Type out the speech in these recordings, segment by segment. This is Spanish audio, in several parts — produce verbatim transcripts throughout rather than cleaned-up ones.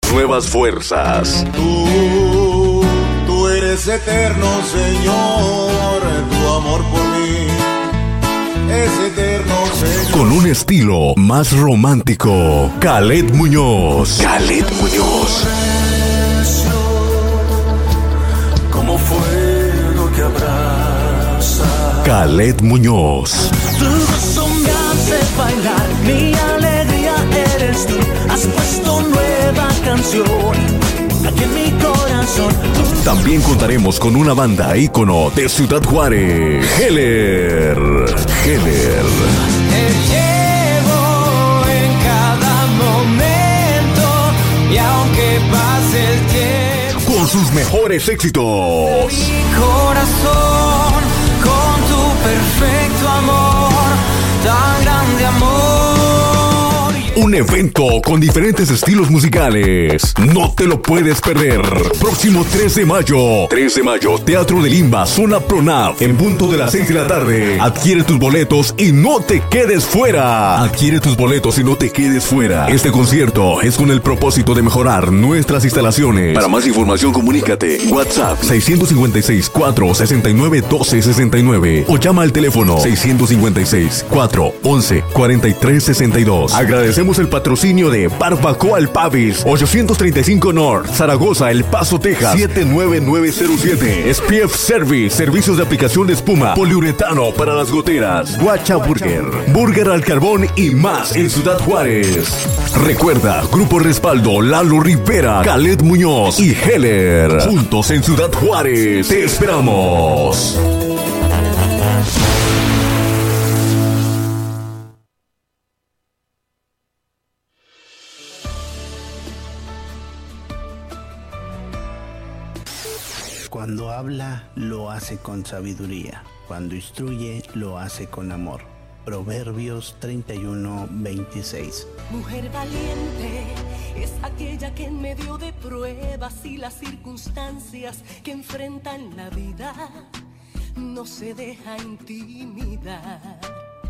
nuevas fuerzas. Tú, tú eres eterno, Señor, tu amor por mí es eterno, Señor. Con un estilo más romántico, Khaled Muñoz. Khaled Muñoz. Como fuego que abraza. Khaled Muñoz. Tu gozo me hace bailar, mi alegría eres tú. Has puesto nueva canción aquí en mi corazón. También contaremos con una banda ícono de Ciudad Juárez, Heller. Heller. Te llevo en cada momento y aunque pase el tiempo. Con sus mejores éxitos. Mi corazón con tu perfecto amor, tan grande amor. Un evento con diferentes estilos musicales. No te lo puedes perder. Próximo tres de mayo. tres de mayo, Teatro de Limba, Zona Pronav. En punto de las seis de la tarde. Adquiere tus boletos y no te quedes fuera. Adquiere tus boletos y no te quedes fuera. Este concierto es con el propósito de mejorar nuestras instalaciones. Para más información, comunícate. WhatsApp seis cinco seis, cuatro seis nueve, uno dos seis nueve o llama al teléfono seis cinco seis, cuatro once, cuarenta y tres sesenta y dos. Agradecemos el patrocinio de Barbacoa El Pavis, ochocientos treinta y cinco North, Zaragoza, El Paso, Texas, siete nueve nueve cero siete. S P F Service, servicios de aplicación de espuma, poliuretano para las goteras, Guacha Burger, Burger al Carbón y más en Ciudad Juárez. Recuerda, Grupo Respaldo, Lalo Rivera, Khaled Muñoz y Heller. Juntos en Ciudad Juárez. Te esperamos. Cuando habla, lo hace con sabiduría. Cuando instruye, lo hace con amor. Proverbios treinta y uno, veintiséis. Mujer valiente es aquella que en medio de pruebas y las circunstancias que enfrentan la vida no se deja intimidar.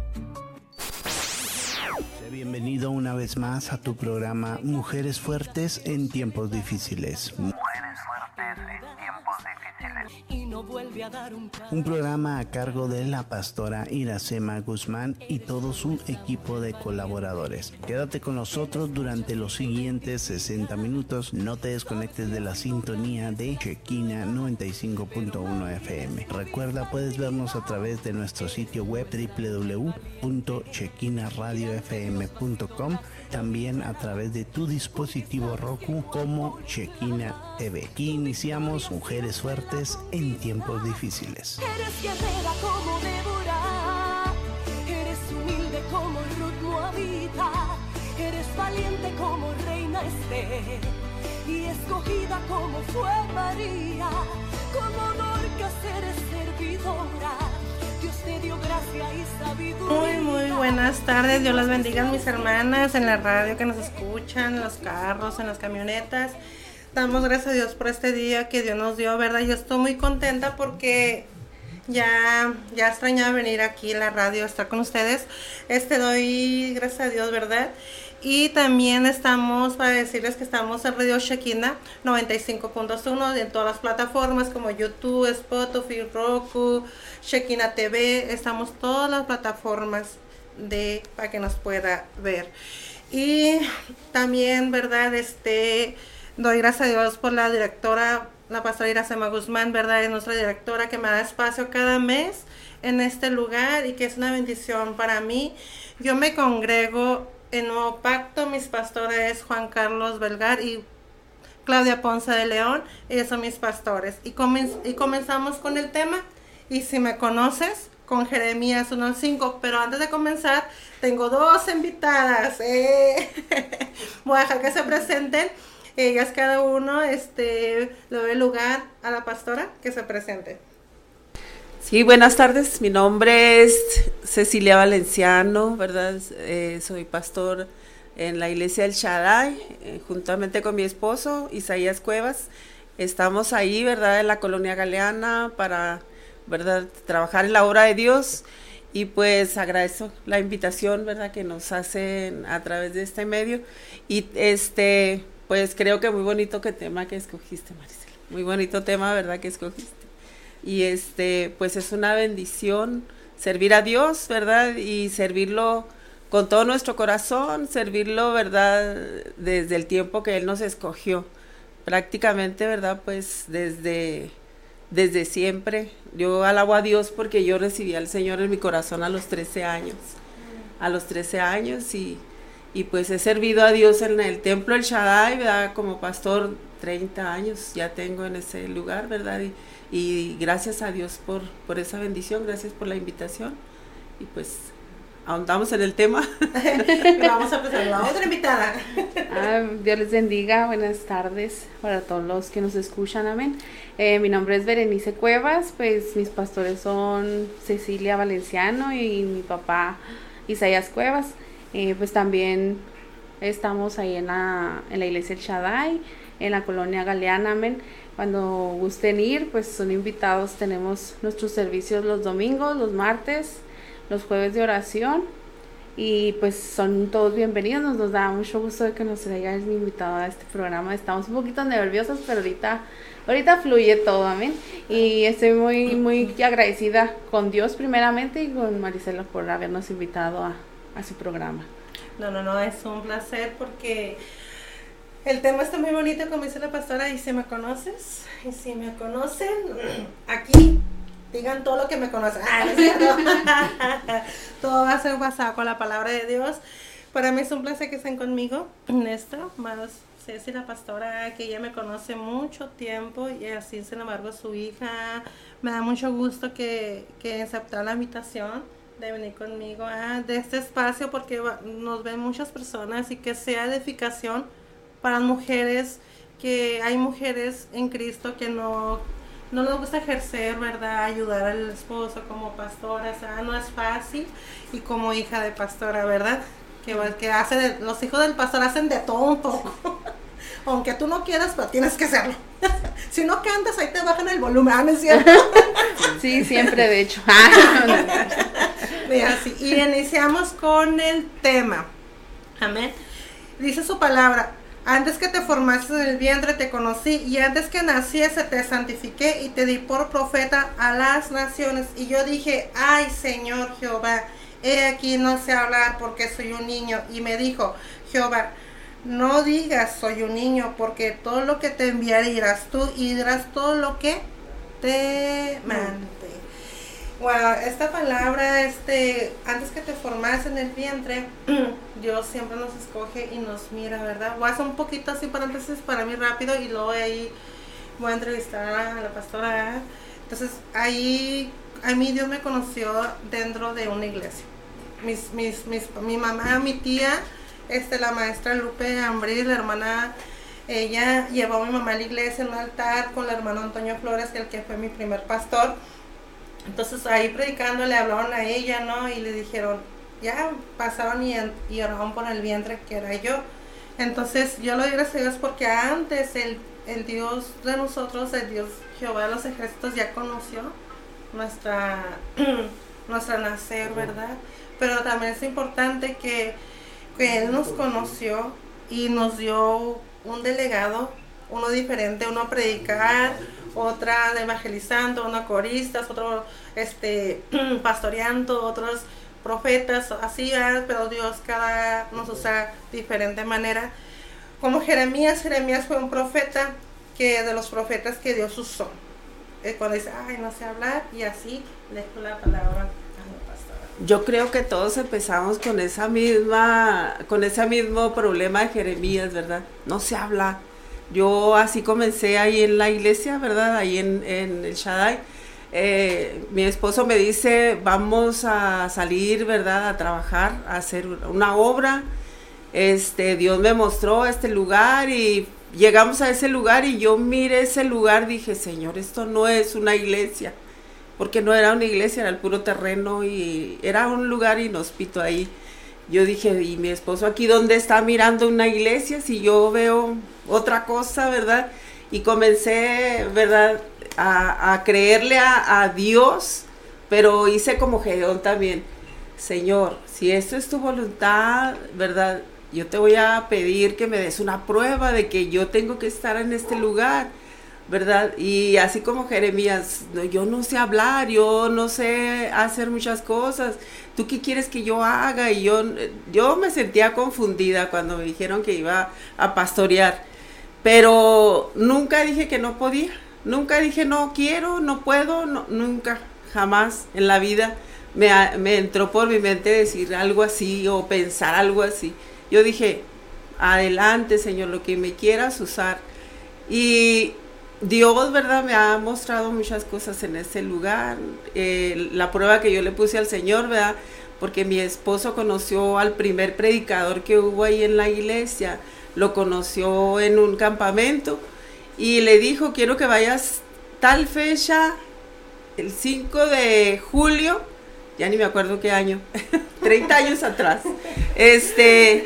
Bienvenido una vez más a tu programa Mujeres Fuertes en Tiempos Difíciles. Mujeres Fuertes en Tiempos Difíciles. Y no vuelve a dar un Un programa a cargo de la pastora Iracema Guzmán y todo su equipo de colaboradores. Quédate con nosotros durante los siguientes sesenta minutos. No te desconectes de la sintonía de Shekina noventa y cinco punto uno F M. Recuerda, puedes vernos a través de nuestro sitio web doble u doble u doble u punto shekina radio f m punto com, también a través de tu dispositivo Roku como Shekina T V. Aquí iniciamos Mujeres Fuertes en Tiempos Difíciles. Eres guerrera como Débora, eres humilde como Ruth Moabita, eres valiente como Reina Esther y escogida como fue María, como Dorcas eres servidora. Dios te dio gracia y sabiduría. Muy, muy buenas tardes. Dios las bendiga, mis hermanas en la radio que nos escuchan, en los carros, en las camionetas. Damos gracias a Dios por este día que Dios nos dio, ¿verdad? Yo estoy muy contenta porque ya, ya extrañaba venir aquí a la radio a estar con ustedes. Este doy gracias a Dios, ¿verdad? Y también estamos, para decirles que estamos en Radio Shekina noventa y cinco punto uno en todas las plataformas como YouTube, Spotify, Roku, Shekina T V. Estamos todas las plataformas de para que nos pueda ver. Y también, ¿verdad? Este... Doy gracias a Dios por la directora, la pastora Iracema Guzmán, ¿verdad? Es nuestra directora que me da espacio cada mes en este lugar y que es una bendición para mí. Yo me congrego en Nuevo Pacto, mis pastores Juan Carlos Belgar y Claudia Ponce de León, ellos son mis pastores. Y, comen- y comenzamos con el tema, y si me conoces, con Jeremías uno cinco, pero antes de comenzar, tengo dos invitadas. Eh. Voy a dejar que se presenten. Ellas cada uno este, le doy lugar a la pastora que se presente. Sí, buenas tardes. Mi nombre es Cecilia Valenciano, ¿verdad? Eh, soy pastor en la iglesia El Shaddai, eh, juntamente con mi esposo Isaías Cuevas. Estamos ahí, ¿verdad? En la colonia Galeana para, ¿verdad? Trabajar en la obra de Dios. Y pues agradezco la invitación, ¿verdad? Que nos hacen a través de este medio. Y este... Pues creo que muy bonito que tema que escogiste, Maricela. Muy bonito tema, ¿verdad? Que escogiste. Y este, pues es una bendición servir a Dios, ¿verdad? Y servirlo con todo nuestro corazón, servirlo, ¿verdad? Desde el tiempo que Él nos escogió. Prácticamente, ¿verdad? Pues desde, desde siempre. Yo alabo a Dios porque yo recibí al Señor en mi corazón a los trece años. A los trece años y, y pues he servido a Dios en el templo El Shaddai, ¿verdad? Como pastor, treinta años ya tengo en ese lugar, ¿verdad? Y, y gracias a Dios por, por esa bendición, gracias por la invitación. Y pues ahondamos en el tema. Vamos a empezar la otra invitada. Ah, Dios les bendiga, buenas tardes para todos los que nos escuchan, amén. Eh, mi nombre es Berenice Cuevas, pues mis pastores son Cecilia Valenciano y mi papá Isaías Cuevas. Eh, pues también estamos ahí en la, en la iglesia El Shaddai, en la colonia Galeana, amén. Cuando gusten ir, pues son invitados. Tenemos nuestros servicios los domingos, los martes, los jueves de oración, y pues son todos bienvenidos. Nos, nos da mucho gusto de que nos hayan invitado a este programa. Estamos un poquito nerviosos, pero ahorita ahorita fluye todo, amén. Y estoy muy muy agradecida con Dios primeramente y con Maricela por habernos invitado a, a su programa. No, no, no, es un placer porque el tema está muy bonito, como dice la pastora. Y si me conoces, y si me conocen, aquí digan todo lo que me conocen. Ah, ¿no es cierto? Todo va a ser basado con la palabra de Dios. Para mí es un placer que estén conmigo en esto. Más Ceci, la pastora, que ella me conoce mucho tiempo, y así, sin embargo, su hija. Me da mucho gusto que, que aceptó la invitación de venir conmigo a de este espacio, porque nos ven muchas personas, y que sea edificación para mujeres, que hay mujeres en Cristo que no no les gusta ejercer, ¿verdad? Ayudar al esposo como pastora, o sea, no es fácil. Y como hija de pastora, ¿verdad? Que, que hace de, los hijos del pastor hacen de todo un poco. Aunque tú no quieras, pero tienes que hacerlo. Si no cantas, ahí te bajan el volumen, ¿no es cierto? Sí, siempre, de hecho. Mira, sí. Y iniciamos con el tema. Amén. Dice su palabra: antes que te formaste en el vientre te conocí, y antes que naciese te santifiqué, y te di por profeta a las naciones. Y yo dije: ay, Señor Jehová, he aquí no sé hablar porque soy un niño. Y me dijo Jehová: no digas soy un niño, porque todo lo que te enviaré irás tú, y dirás todo lo que te mande. Wow, esta palabra, este, antes que te formas en el vientre, Dios siempre nos escoge y nos mira, ¿verdad? Voy a hacer un poquito así paréntesis para mí rápido, y luego ahí voy a entrevistar a la pastora. Entonces, ahí, a mí Dios me conoció dentro de una iglesia. Mis, mis, mis, mi mamá, mi tía, este, la maestra Lupe Ambril, la hermana, ella llevó a mi mamá a la iglesia en un altar con el hermano Antonio Flores, el que fue mi primer pastor. Entonces ahí predicando le hablaron a ella, ¿no? Y le dijeron, ya pasaron y, y oraron por el vientre que era yo. Entonces yo lo doy gracias a Dios porque antes el, el Dios de nosotros, el Dios Jehová de los ejércitos, ya conoció nuestra, nuestra nacer, ¿verdad? Pero también es importante que, que Él nos conoció y nos dio un delegado, uno diferente, uno a predicar, otra de evangelizando, uno coristas, otro este pastoreando, otros profetas, así, pero Dios cada nos usa de diferente manera. Como Jeremías, Jeremías fue un profeta, que de los profetas que Dios usó. Eh, cuando dice, ay, no sé hablar, y así le dejo la palabra a la pastora. Yo creo que todos empezamos con esa misma, con ese mismo problema de Jeremías, ¿verdad? No se habla. Yo así comencé ahí en la iglesia, ¿verdad? Ahí en, en el Shaddai. Eh, mi esposo me dice, vamos a salir, ¿verdad? A trabajar, a hacer una obra. Este, Dios me mostró este lugar y llegamos a ese lugar, y yo miré ese lugar, dije, Señor, esto no es una iglesia. Porque no era una iglesia, era el puro terreno y era un lugar inhóspito ahí. Yo dije, ¿y mi esposo aquí dónde está mirando una iglesia si yo veo otra cosa, verdad? Y comencé, verdad, a, a creerle a, a Dios, pero hice como Gedeón también. Señor, si esto es tu voluntad, verdad, yo te voy a pedir que me des una prueba de que yo tengo que estar en este lugar, ¿verdad? Y así como Jeremías, no, yo no sé hablar, yo no sé hacer muchas cosas, ¿tú qué quieres que yo haga? Y yo, yo me sentía confundida cuando me dijeron que iba a pastorear, pero nunca dije que no podía, nunca dije no quiero, no puedo, no, nunca, jamás en la vida me, me entró por mi mente decir algo así o pensar algo así. Yo dije, adelante Señor, lo que me quieras usar. Y Dios, ¿verdad?, me ha mostrado muchas cosas en ese lugar. Eh, la prueba que yo le puse al Señor, ¿verdad?, porque mi esposo conoció al primer predicador que hubo ahí en la iglesia, lo conoció en un campamento y le dijo, quiero que vayas tal fecha, el cinco de julio, ya ni me acuerdo qué año, treinta años atrás, este...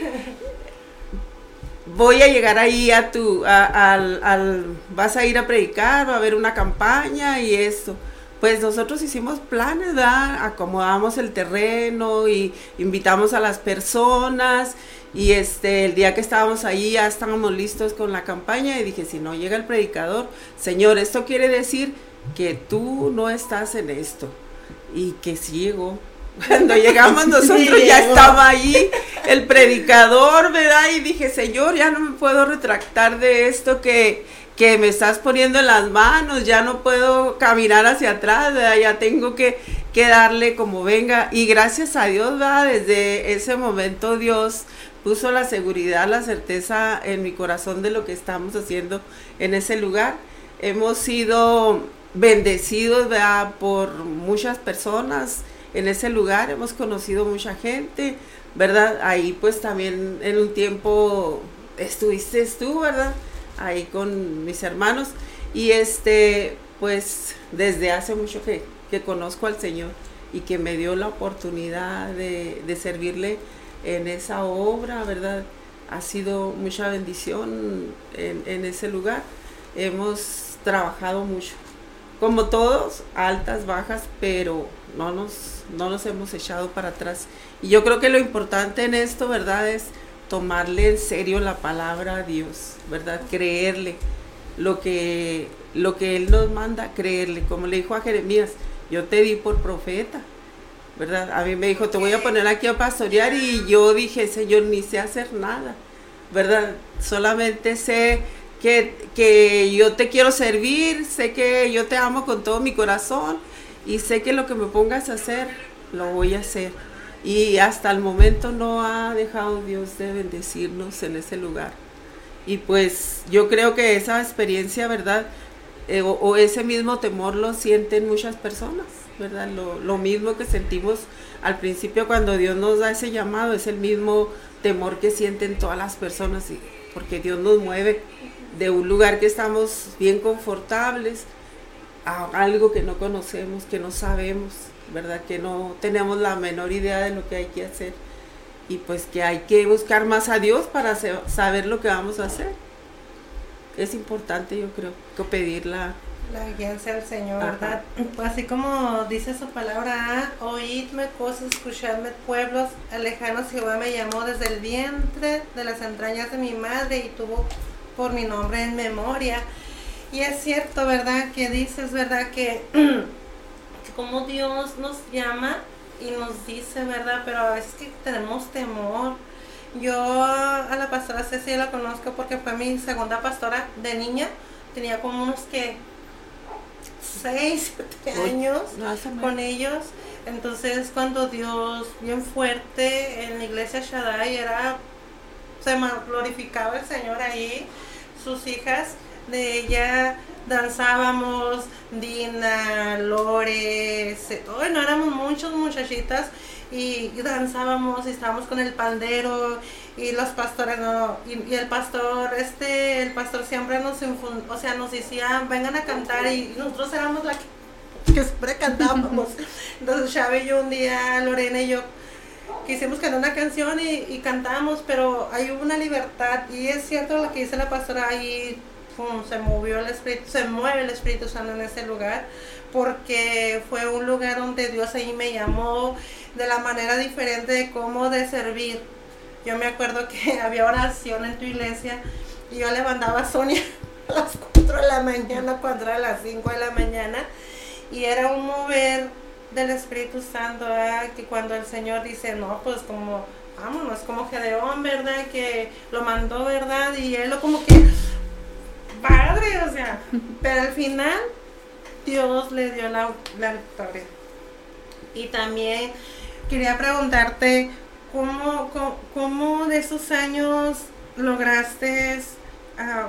voy a llegar ahí a tu, a, al, al, vas a ir a predicar, va a haber una campaña y esto. Pues nosotros hicimos planes, ¿verdad? Acomodamos el terreno y invitamos a las personas y este, el día que estábamos ahí ya estábamos listos con la campaña y dije, si no llega el predicador, Señor, esto quiere decir que tú no estás en esto. Y que sí llegó. Cuando llegamos nosotros sí, ya estaba ahí el predicador, ¿verdad? Y dije, Señor, ya no me puedo retractar de esto que, que me estás poniendo en las manos, ya no puedo caminar hacia atrás, ¿verdad? Ya tengo que, que darle como venga. Y gracias a Dios, ¿verdad? Desde ese momento Dios puso la seguridad, la certeza en mi corazón de lo que estamos haciendo en ese lugar. Hemos sido bendecidos, ¿verdad?, por muchas personas. En ese lugar hemos conocido mucha gente, ¿verdad? Ahí pues también en un tiempo estuviste tú, ¿verdad? Ahí con mis hermanos. Y este, pues desde hace mucho que, que conozco al Señor y que me dio la oportunidad de, de servirle en esa obra, ¿verdad? Ha sido mucha bendición en, en ese lugar. Hemos trabajado mucho. Como todos, altas, bajas, pero no nos, no nos hemos echado para atrás. Y yo creo que lo importante en esto, ¿verdad?, es tomarle en serio la palabra a Dios, ¿verdad? Creerle lo que, lo que Él nos manda, creerle. Como le dijo a Jeremías, yo te di por profeta, ¿verdad? A mí me dijo, te voy a poner aquí a pastorear, y yo dije, Señor, ni sé hacer nada, ¿verdad? Solamente sé que, que yo te quiero servir, sé que yo te amo con todo mi corazón, y sé que lo que me pongas a hacer, lo voy a hacer. Y hasta el momento no ha dejado Dios de bendecirnos en ese lugar. Y pues yo creo que esa experiencia, ¿verdad? Eh, o, o ese mismo temor lo sienten muchas personas, ¿verdad? Lo, lo mismo que sentimos al principio cuando Dios nos da ese llamado, es el mismo temor que sienten todas las personas, y, porque Dios nos mueve de un lugar que estamos bien confortables a algo que no conocemos, que no sabemos, ¿verdad? Que no tenemos la menor idea de lo que hay que hacer, y pues que hay que buscar más a Dios para saber lo que vamos a hacer. Es importante, yo creo, que pedir la, la guianza del Señor, ¿verdad? Pues así como dice su palabra, oídme cosas, escuchadme pueblos lejanos, Jehová me llamó desde el vientre de las entrañas de mi madre y tuvo por mi nombre en memoria. Y es cierto, ¿verdad? Que dices, ¿verdad? Que, que como Dios nos llama y nos dice, ¿verdad? Pero a veces que tenemos temor. Yo a la pastora Ceci la conozco porque fue mi segunda pastora de niña. Tenía como unos que seis, siete años con ellos. Entonces cuando Dios, bien fuerte en la iglesia Shaddai, era, se glorificaba el Señor ahí, sus hijas de ella danzábamos, Dina, Lore, bueno, éramos muchos muchachitas y, y danzábamos y estábamos con el pandero y los pastores no, y, y el pastor, este, el pastor siempre nos infund, o sea, nos decía, vengan a cantar, y nosotros éramos la que, que siempre cantábamos. Entonces Xavi y yo un día, Lorena y yo, quisimos cantar una canción y, y cantamos, pero hay una libertad, y es cierto lo que dice la pastora, ahí pum, se movió el Espíritu, se mueve el Espíritu Santo en ese lugar, porque fue un lugar donde Dios ahí me llamó de la manera diferente de cómo de servir. yo me acuerdo que había oración en tu iglesia y yo levantaba a Sonia a las cuatro de la mañana cuando era las cinco de la mañana y era un mover del Espíritu Santo, ¿verdad? Que cuando el Señor dice, no, pues como, vámonos, como Gedeón, ¿verdad? Que lo mandó, ¿verdad? Y él lo como que, padre, o sea, pero al final Dios le dio la, la victoria. Y también quería preguntarte, ¿cómo, cómo, cómo de esos años lograste uh,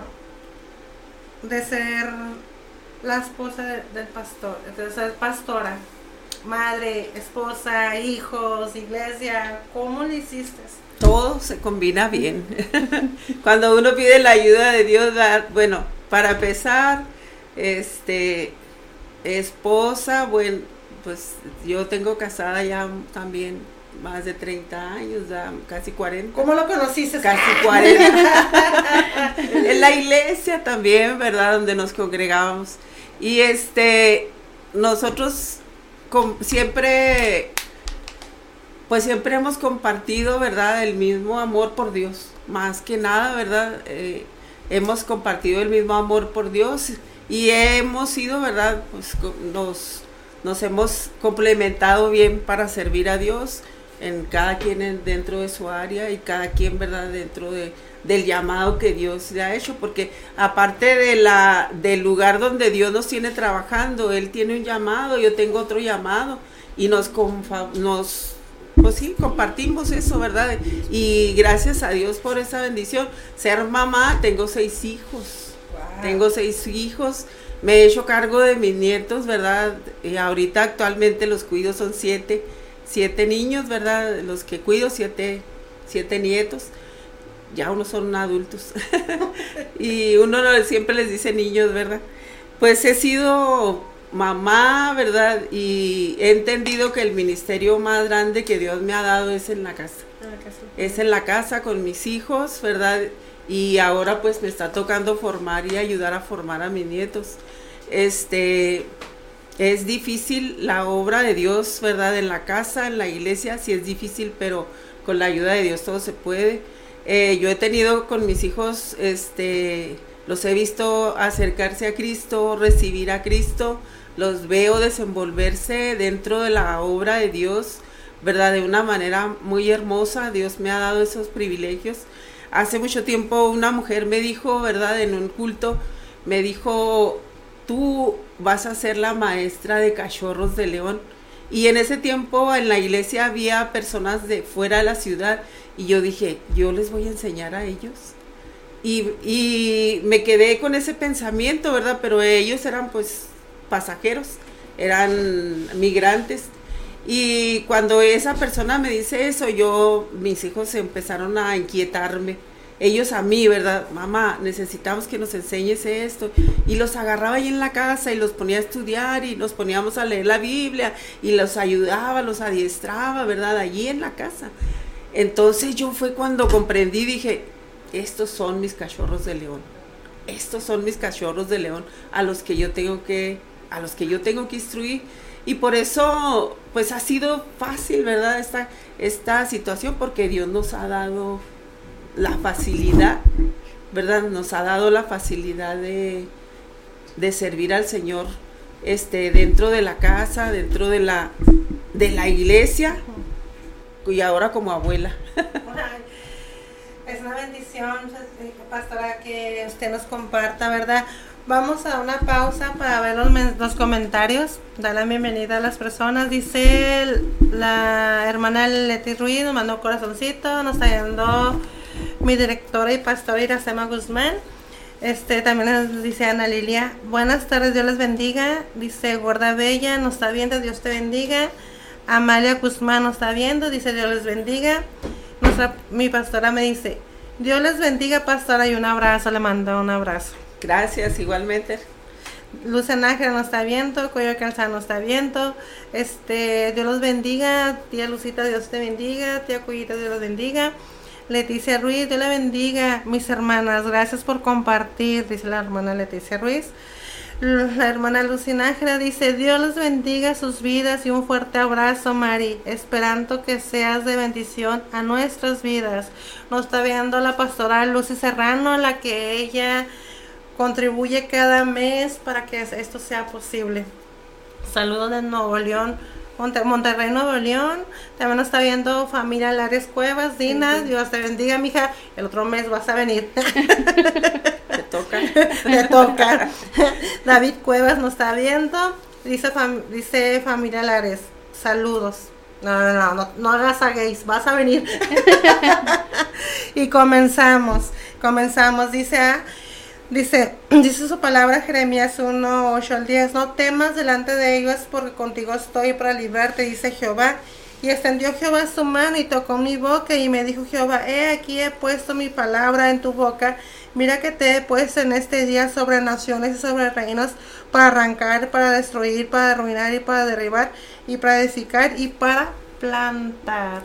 de ser la esposa de, del pastor, de ser pastora, madre, esposa, hijos, iglesia? ¿Cómo lo hiciste? Todo se combina bien. Cuando uno pide la ayuda de Dios, bueno, para empezar, este, esposa, bueno, pues yo tengo casada ya también más de treinta años, ya casi cuarenta. ¿Cómo lo conociste? Casi cuarenta. En la iglesia también, ¿verdad? Donde nos congregábamos. Y este, nosotros com- siempre, pues siempre hemos compartido, ¿verdad? El mismo amor por Dios. Más que nada, ¿verdad? Eh, hemos compartido el mismo amor por Dios y hemos sido, ¿verdad? Pues nos, nos hemos complementado bien para servir a Dios en cada quien en, dentro de su área y cada quien, ¿verdad? Dentro de, del llamado que Dios le ha hecho, porque aparte de la, del lugar donde Dios nos tiene trabajando, Él tiene un llamado, yo tengo otro llamado y nos, confa, nos pues sí, compartimos eso, ¿verdad? Y gracias a Dios por esa bendición. Ser mamá, tengo seis hijos, wow. Tengo seis hijos, me he hecho cargo de mis nietos, ¿verdad? Y ahorita actualmente los cuido, son siete, siete niños, ¿verdad? Los que cuido, siete, siete nietos. Ya unos son adultos. Y uno siempre les dice niños, ¿verdad? Pues he sido mamá, ¿verdad? Y he entendido que el ministerio más grande que Dios me ha dado es en la casa. En la casa. Es en la casa con mis hijos, ¿verdad? Y ahora pues me está tocando formar y ayudar a formar a mis nietos. Este, es difícil la obra de Dios, ¿verdad? En la casa, en la iglesia, sí es difícil, pero con la ayuda de Dios todo se puede. Eh, yo he tenido con mis hijos, este, los he visto acercarse a Cristo, recibir a Cristo, los veo desenvolverse dentro de la obra de Dios, ¿verdad? De una manera muy hermosa. Dios me ha dado esos privilegios. Hace mucho tiempo una mujer me dijo, ¿verdad? En un culto, me dijo, tú vas a ser la maestra de Cachorros de León. Y en ese tiempo en la iglesia había personas de fuera de la ciudad y yo dije, yo les voy a enseñar a ellos. Y, y me quedé con ese pensamiento, ¿verdad? Pero ellos eran pues pasajeros, eran migrantes. Y cuando esa persona me dice eso, yo, mis hijos empezaron a inquietarme. Ellos a mí, ¿verdad? Mamá, necesitamos que nos enseñes esto. Y los agarraba ahí en la casa y los ponía a estudiar y nos poníamos a leer la Biblia y los ayudaba, los adiestraba, ¿verdad? Allí en la casa. Entonces yo fue cuando comprendí, dije, estos son mis cachorros de león. Estos son mis cachorros de león a los que yo tengo que, a los que yo tengo que instruir. Y por eso, pues ha sido fácil, ¿verdad? Esta, esta situación, porque Dios nos ha dado la facilidad, ¿verdad? Nos ha dado la facilidad de, de servir al Señor, este, dentro de la casa, dentro de la, de la iglesia, y ahora como abuela. Es una bendición, pastora, que usted nos comparta, ¿verdad? Vamos a una pausa para ver los, los comentarios. Da la bienvenida a las personas. Dice la hermana Leti Ruiz, nos mandó un corazoncito. Nos está yendo mi directora y pastora Iracema Guzmán. Este, también nos dice Ana Lilia, buenas tardes, Dios les bendiga. Dice Gorda Bella, nos está viendo, Dios te bendiga. Amalia Guzmán nos está viendo, dice Dios les bendiga. Nuestra, mi pastora me dice, Dios les bendiga, pastora, y un abrazo, le mando un abrazo. Gracias, igualmente. Luz Nájera nos está viendo, Cuello Calzado nos está viendo. Este, Dios los bendiga, tía Lucita, Dios te bendiga, tía Cuyita, Dios los bendiga. Leticia Ruiz, Dios la bendiga, mis hermanas, gracias por compartir, dice la hermana Leticia Ruiz. La hermana Lucina Ángela dice, Dios les bendiga sus vidas y un fuerte abrazo, Mari, esperando que seas de bendición a nuestras vidas. Nos está viendo la pastora Lucy Serrano, la que ella contribuye cada mes para que esto sea posible. Saludos de Nuevo León, Monte, Monterrey, Nuevo León. También nos está viendo familia Lares Cuevas. Dina, sí. Dios te bendiga, mija. El otro mes vas a venir. Te toca. Te toca. David Cuevas nos está viendo. Dice, fam, dice familia Lares, saludos. No, no, no, no, no hagas a gays, vas a venir. Y comenzamos. Comenzamos, dice a... Dice, dice su palabra Jeremías uno, ocho al diez, no temas delante de ellos porque contigo estoy para librarte, dice Jehová. Y extendió Jehová su mano y tocó mi boca y me dijo Jehová, he aquí he puesto mi palabra en tu boca, mira que te he puesto en este día sobre naciones y sobre reinos para arrancar, para destruir, para arruinar y para derribar y para edificar y para plantar.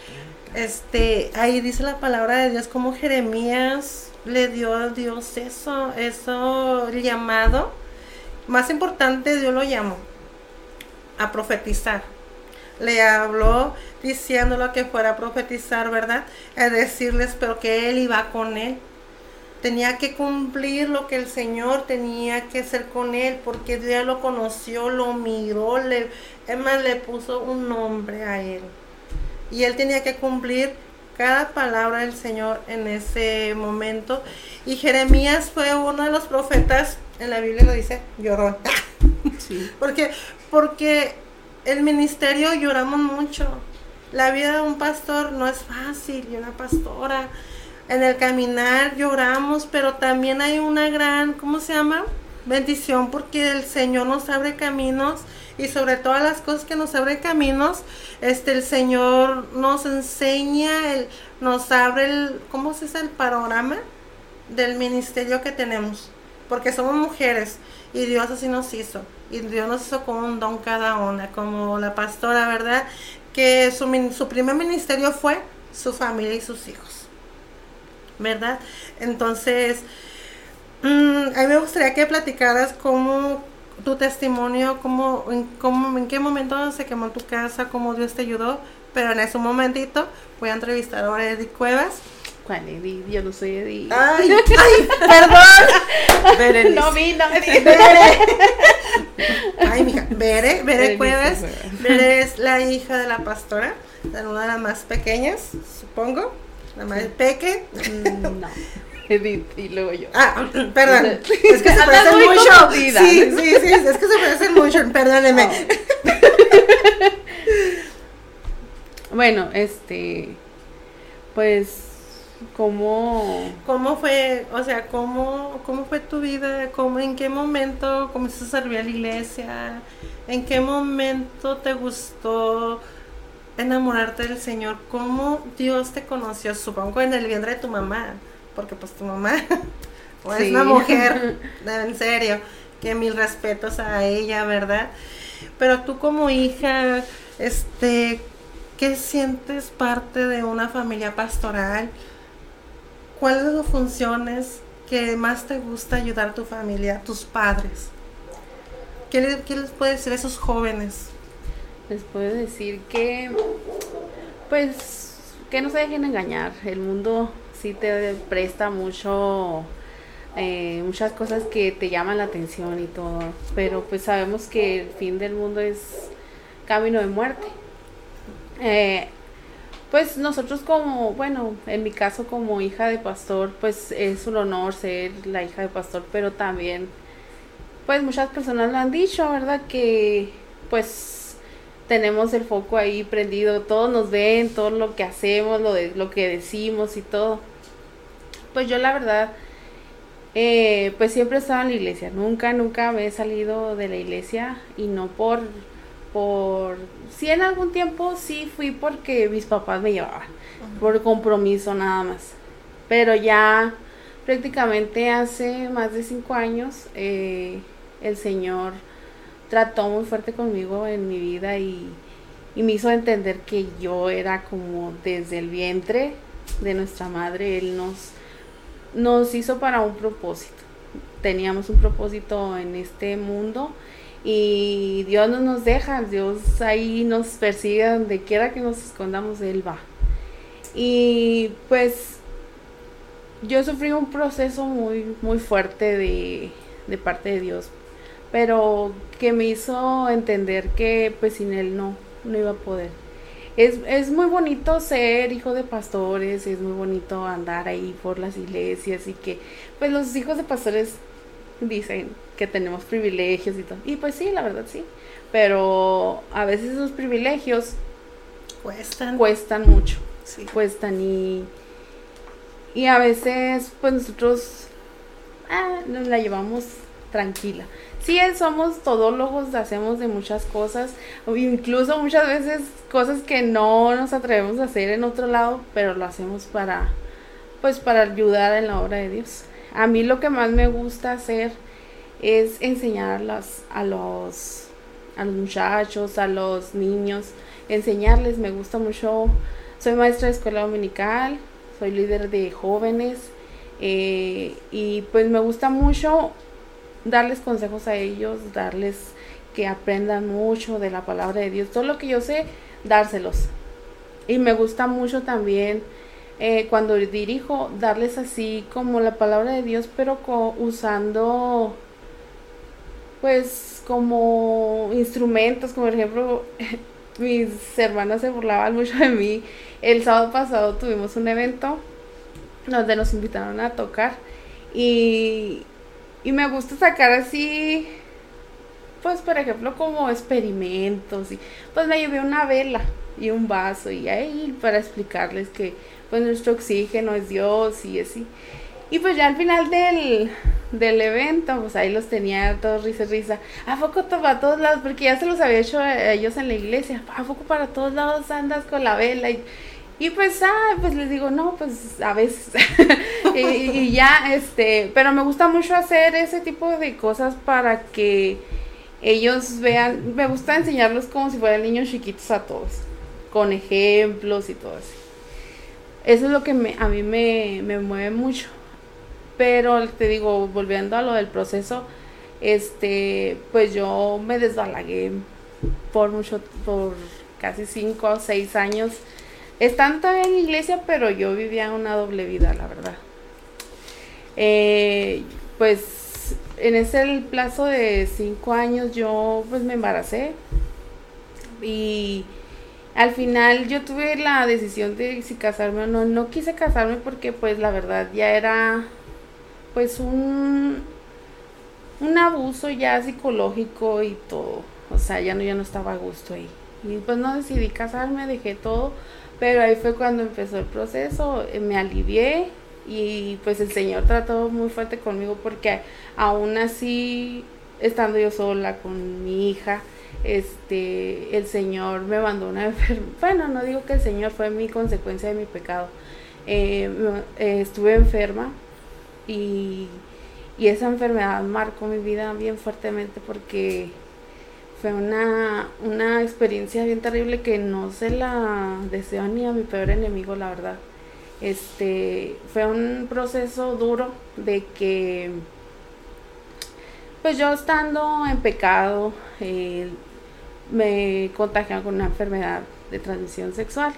Este, ahí dice la palabra de Dios como Jeremías le dio a Dios eso, eso llamado. Más importante, Dios lo llamó a profetizar. Le habló diciéndolo que fuera a profetizar, ¿verdad? A decirles, pero que él iba con él. Tenía que cumplir lo que el Señor tenía que hacer con él, porque Dios lo conoció, lo miró, le, además le puso un nombre a él. Y él tenía que cumplir cada palabra del Señor en ese momento. Y Jeremías fue uno de los profetas, en la Biblia lo dice, lloró. Sí. porque, porque el ministerio lloramos mucho. La vida de un pastor no es fácil, y una pastora. En el caminar lloramos, pero también hay una gran, ¿cómo se llama? Bendición, porque el Señor nos abre caminos. Y sobre todas las cosas que nos abre caminos, este, el Señor nos enseña, el, nos abre el, ¿cómo se dice? El panorama del ministerio que tenemos. Porque somos mujeres y Dios así nos hizo. Y Dios nos hizo con un don cada una, como la pastora, ¿verdad? Que su, su primer ministerio fue su familia y sus hijos, ¿verdad? Entonces, mmm, a mí me gustaría que platicaras cómo... tu testimonio, cómo, en, cómo, en qué momento se quemó tu casa, cómo Dios te ayudó, pero en ese momentito voy a entrevistar ahora a Edith Cuevas. ¿Cuál Edith? Yo no soy Edith. Ay, ay, perdón. Bere, no vi, no vi. Bere. Ay, mija, Bere, Bere Cuevas. Bere es la hija de la pastora, una de las más pequeñas, supongo, la más peque. Mm, no. Edith y luego yo. Ah, perdón. Es que se parecen mucho. Sí, sí, sí, es que se parecen mucho. Perdóneme. Oh. Bueno, este, pues, ¿cómo? ¿Cómo fue, o sea, cómo, cómo fue tu vida? ¿Cómo, en qué momento comenzaste a servir a la iglesia? ¿En qué momento te gustó enamorarte del Señor? ¿Cómo Dios te conoció? Supongo en el vientre de tu mamá. Porque pues tu mamá pues, sí. Es una mujer, en serio, que mil respetos a ella, ¿verdad? Pero tú como hija, este, ¿qué sientes parte de una familia pastoral? ¿Cuáles son las funciones que más te gusta ayudar a tu familia, a tus padres? ¿Qué les, qué les puedes decir a esos jóvenes? Les puedo decir que, pues, que no se dejen engañar. El mundo sí te presta mucho, eh, muchas cosas que te llaman la atención y todo, pero pues sabemos que el fin del mundo es camino de muerte. Eh, pues nosotros como, bueno, en mi caso como hija de pastor, pues es un honor ser la hija de pastor, pero también, pues muchas personas lo han dicho, ¿verdad? Que pues tenemos el foco ahí prendido, todos nos ven, todo lo que hacemos, lo de lo que decimos y todo. Pues yo la verdad, eh, pues siempre he estado en la iglesia, nunca, nunca me he salido de la iglesia, y no por, por, sí en algún tiempo sí fui porque mis papás me llevaban, uh-huh. por compromiso nada más, pero ya prácticamente hace más de cinco años, eh, el Señor trató muy fuerte conmigo en mi vida y, y me hizo entender que yo era como desde el vientre de nuestra madre. Él nos, nos hizo para un propósito, teníamos un propósito en este mundo y Dios no nos deja, Dios ahí nos persigue donde quiera que nos escondamos, Él va. Y pues yo sufrí un proceso muy, muy fuerte de, de parte de Dios, pero que me hizo entender que pues sin Él no, no iba a poder. Es, es muy bonito ser hijo de pastores, es muy bonito andar ahí por las iglesias y que pues los hijos de pastores dicen que tenemos privilegios y todo. Y pues sí, la verdad sí, pero a veces esos privilegios cuestan, cuestan mucho, sí. cuestan y, y a veces pues nosotros ah, nos la llevamos tranquila. Sí, somos todólogos, hacemos de muchas cosas, incluso muchas veces cosas que no nos atrevemos a hacer en otro lado, pero lo hacemos para, pues para ayudar en la obra de Dios. A mí lo que más me gusta hacer es enseñar a los, a los, a los muchachos, a los niños, enseñarles. Me gusta mucho, soy maestra de escuela dominical, soy líder de jóvenes eh, y pues me gusta mucho darles consejos a ellos, darles que aprendan mucho de la palabra de Dios, todo lo que yo sé, dárselos. Y me gusta mucho también eh, cuando dirijo, darles así como la palabra de Dios, pero co- usando pues como instrumentos, como por ejemplo mis hermanas se burlaban mucho de mí. El sábado pasado tuvimos un evento donde nos invitaron a tocar y Y me gusta sacar así, pues por ejemplo como experimentos. Y pues me llevé una vela y un vaso y ahí para explicarles que pues nuestro oxígeno es Dios y así. Y pues ya al final del, del evento, pues ahí los tenía todos risa risa. ¿A poco para todos lados? Porque ya se los había hecho a ellos en la iglesia. ¿A poco para todos lados andas con la vela? Y, Y pues, ah, pues les digo, no, pues a veces. y, y ya, este, pero me gusta mucho hacer ese tipo de cosas para que ellos vean, me gusta enseñarlos como si fueran niños chiquitos a todos, con ejemplos y todo así. Eso es lo que me, a mí me, me mueve mucho. Pero te digo, volviendo a lo del proceso, este, pues yo me desbalagué por mucho, por casi cinco o seis años. Estando en la iglesia, pero yo vivía una doble vida, la verdad. Eh, pues en ese plazo de cinco años yo pues me embaracé. Y al final yo tuve la decisión de si casarme o no. No quise casarme porque pues la verdad ya era pues un, un abuso ya psicológico y todo. O sea, ya no, ya no estaba a gusto ahí. Y pues no decidí casarme, dejé todo. Pero ahí fue cuando empezó el proceso, eh, me alivié y pues el Señor trató muy fuerte conmigo porque aún así, estando yo sola con mi hija, este, el Señor me mandó una enfermedad. Bueno, no digo que el Señor, fue mi consecuencia de mi pecado. Eh, eh, estuve enferma y, y esa enfermedad marcó mi vida bien fuertemente porque fue una, una experiencia bien terrible que no se la deseo ni a mi peor enemigo, la verdad. Este, fue un proceso duro de que, pues yo estando en pecado, eh, me contagiaron con una enfermedad de transmisión sexual.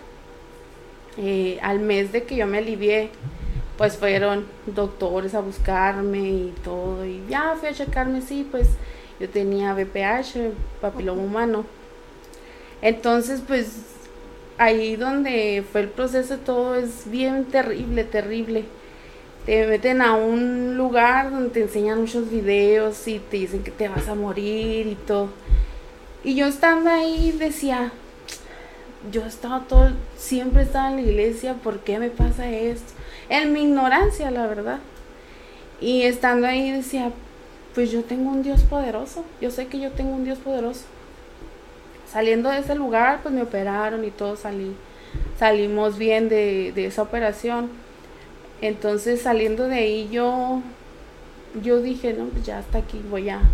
Eh, al mes de que yo me alivié, pues fueron doctores a buscarme y todo, y ya fui a checarme, sí, pues yo tenía V P H, papiloma humano. Entonces, pues, ahí donde fue el proceso, todo es bien terrible, terrible. Te meten a un lugar donde te enseñan muchos videos y te dicen que te vas a morir y todo. Y yo estando ahí decía, yo estaba todo, siempre estaba en la iglesia, ¿por qué me pasa esto? En mi ignorancia, la verdad. Y estando ahí decía, pues yo tengo un Dios poderoso, yo sé que yo tengo un Dios poderoso. Saliendo de ese lugar, pues me operaron y todo, salí, salimos bien de, de esa operación. Entonces saliendo de ahí yo, yo dije, no, pues ya hasta aquí, voy a,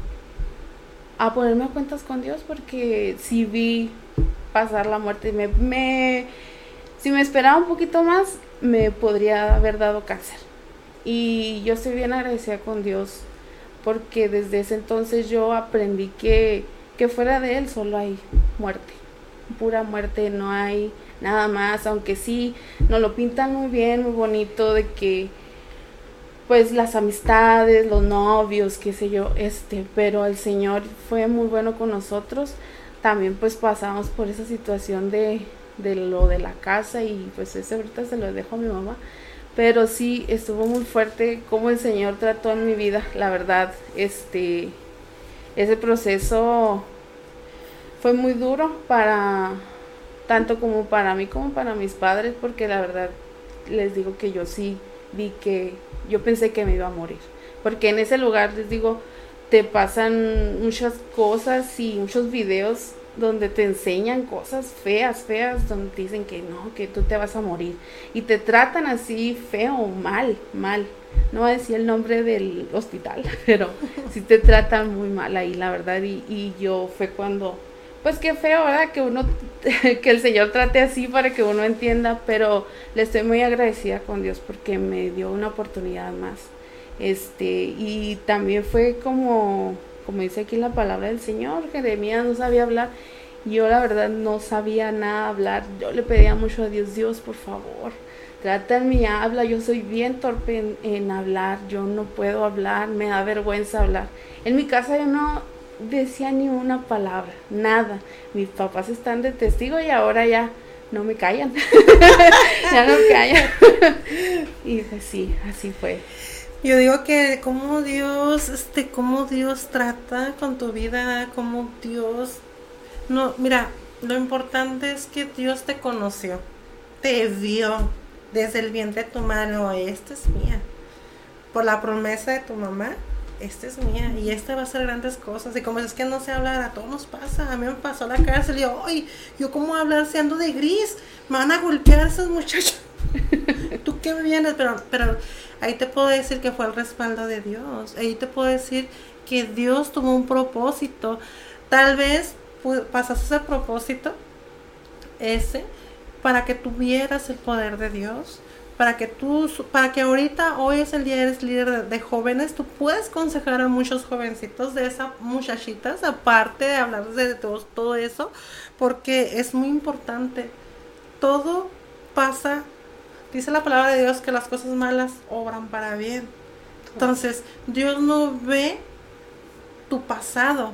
a ponerme a cuentas con Dios, porque si vi pasar la muerte, me, me, si me esperaba un poquito más, me podría haber dado cáncer. Y yo estoy bien agradecida con Dios porque desde ese entonces yo aprendí que, que fuera de Él solo hay muerte, pura muerte, no hay nada más, aunque sí nos lo pintan muy bien, muy bonito, de que pues las amistades, los novios, qué sé yo, este, pero el Señor fue muy bueno con nosotros. También pues pasamos por esa situación de, de lo de la casa, y pues ese ahorita se lo dejo a mi mamá, pero sí estuvo muy fuerte cómo el Señor trató en mi vida, la verdad. Este, ese proceso fue muy duro para, tanto como para mí como para mis padres, porque la verdad les digo que yo sí vi que, yo pensé que me iba a morir, porque en ese lugar, les digo, te pasan muchas cosas y muchos videos donde te enseñan cosas feas, feas, donde te dicen que no, que tú te vas a morir, y te tratan así feo, mal, mal. No voy a decir el nombre del hospital, pero sí te tratan muy mal ahí, la verdad, y, y yo fue cuando, pues qué feo, ¿verdad? Que uno, que el Señor trate así para que uno entienda, pero le estoy muy agradecida con Dios porque me dio una oportunidad más. Este, y también fue como, como dice aquí la palabra del Señor, Jeremías no sabía hablar. Yo la verdad no sabía nada hablar. Yo le pedía mucho a Dios, Dios, por favor, trata en mi habla. Yo soy bien torpe en, en hablar, yo no puedo hablar, me da vergüenza hablar. En mi casa yo no decía ni una palabra, nada. Mis papás están de testigo y ahora ya no me callan. Ya no me callan. Y pues sí, así fue. Yo digo que como Dios, este, cómo Dios trata con tu vida, cómo Dios, no, mira, lo importante es que Dios te conoció, te vio desde el vientre de tu madre. Oh, esta es mía, por la promesa de tu mamá, esta es mía, y esta va a hacer grandes cosas. Y como es que no sé hablar, a todos nos pasa. A mí me pasó la cárcel y yo, ay, yo cómo hablar si ando de gris, me van a golpear esos muchachos. Tú qué vienes, pero, pero ahí te puedo decir que fue el respaldo de Dios. Ahí te puedo decir que Dios tuvo un propósito. Tal vez pasaste ese propósito, ese, para que tuvieras el poder de Dios, para que tú, para que ahorita, hoy es el día, eres líder de, de jóvenes, tú puedes aconsejar a muchos jovencitos de esas muchachitas, aparte de hablar de todo, todo eso, porque es muy importante. Todo pasa. Dice la palabra de Dios que las cosas malas obran para bien. Entonces, Dios no ve tu pasado.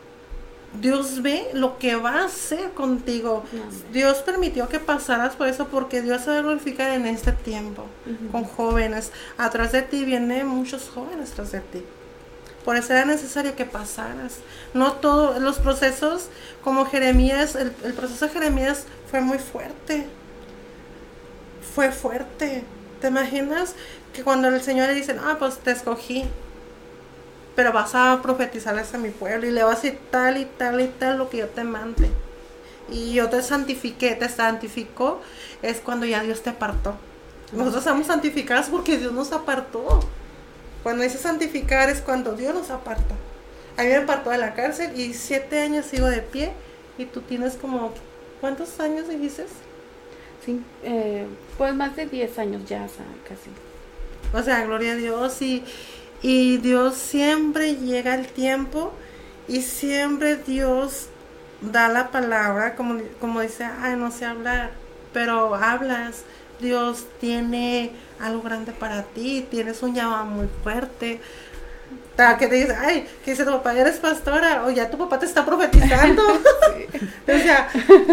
Dios ve lo que va a hacer contigo. No. Dios permitió que pasaras por eso porque Dios se va a glorificar en este tiempo. Uh-huh. Con jóvenes. Atrás de ti vienen muchos jóvenes tras de ti. Por eso era necesario que pasaras. No todos los procesos, como Jeremías, el, el proceso de Jeremías fue muy fuerte. Fue fuerte. ¿Te imaginas que cuando el Señor le dice, ah, pues te escogí, pero vas a profetizarles a mi pueblo y le vas a decir tal y tal y tal lo que yo te mande? Y yo te santifiqué, te santificó, es cuando ya Dios te apartó. Nosotros somos santificados porque Dios nos apartó. Cuando dice santificar es cuando Dios nos aparta. A mí me apartó de la cárcel y siete años sigo de pie, y tú tienes como, ¿cuántos años dijiste? Sí, eh, pues más de diez años ya, o sea, casi. O sea, gloria a Dios, y, y Dios siempre llega el tiempo, y siempre Dios da la palabra, como, como dice, ay, no sé hablar, pero hablas. Dios tiene algo grande para ti, tienes un llamado muy fuerte. Que te dice, ay, que dice tu papá, eres pastora, o ya tu papá te está profetizando. Sí. O sea,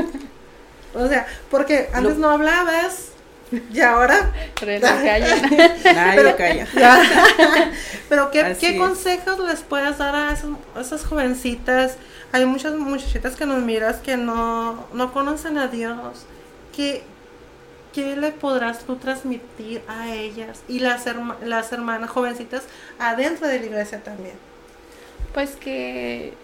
o sea, porque antes Lo... no hablabas, y ahora pero nadie calla. Pero qué, qué consejos les puedes dar a esas, a esas jovencitas. Hay muchas muchachitas que nos miras que no, no conocen a Dios. ¿Qué, qué le podrás tú transmitir a ellas y las, herma, las hermanas jovencitas adentro de la iglesia también? Pues que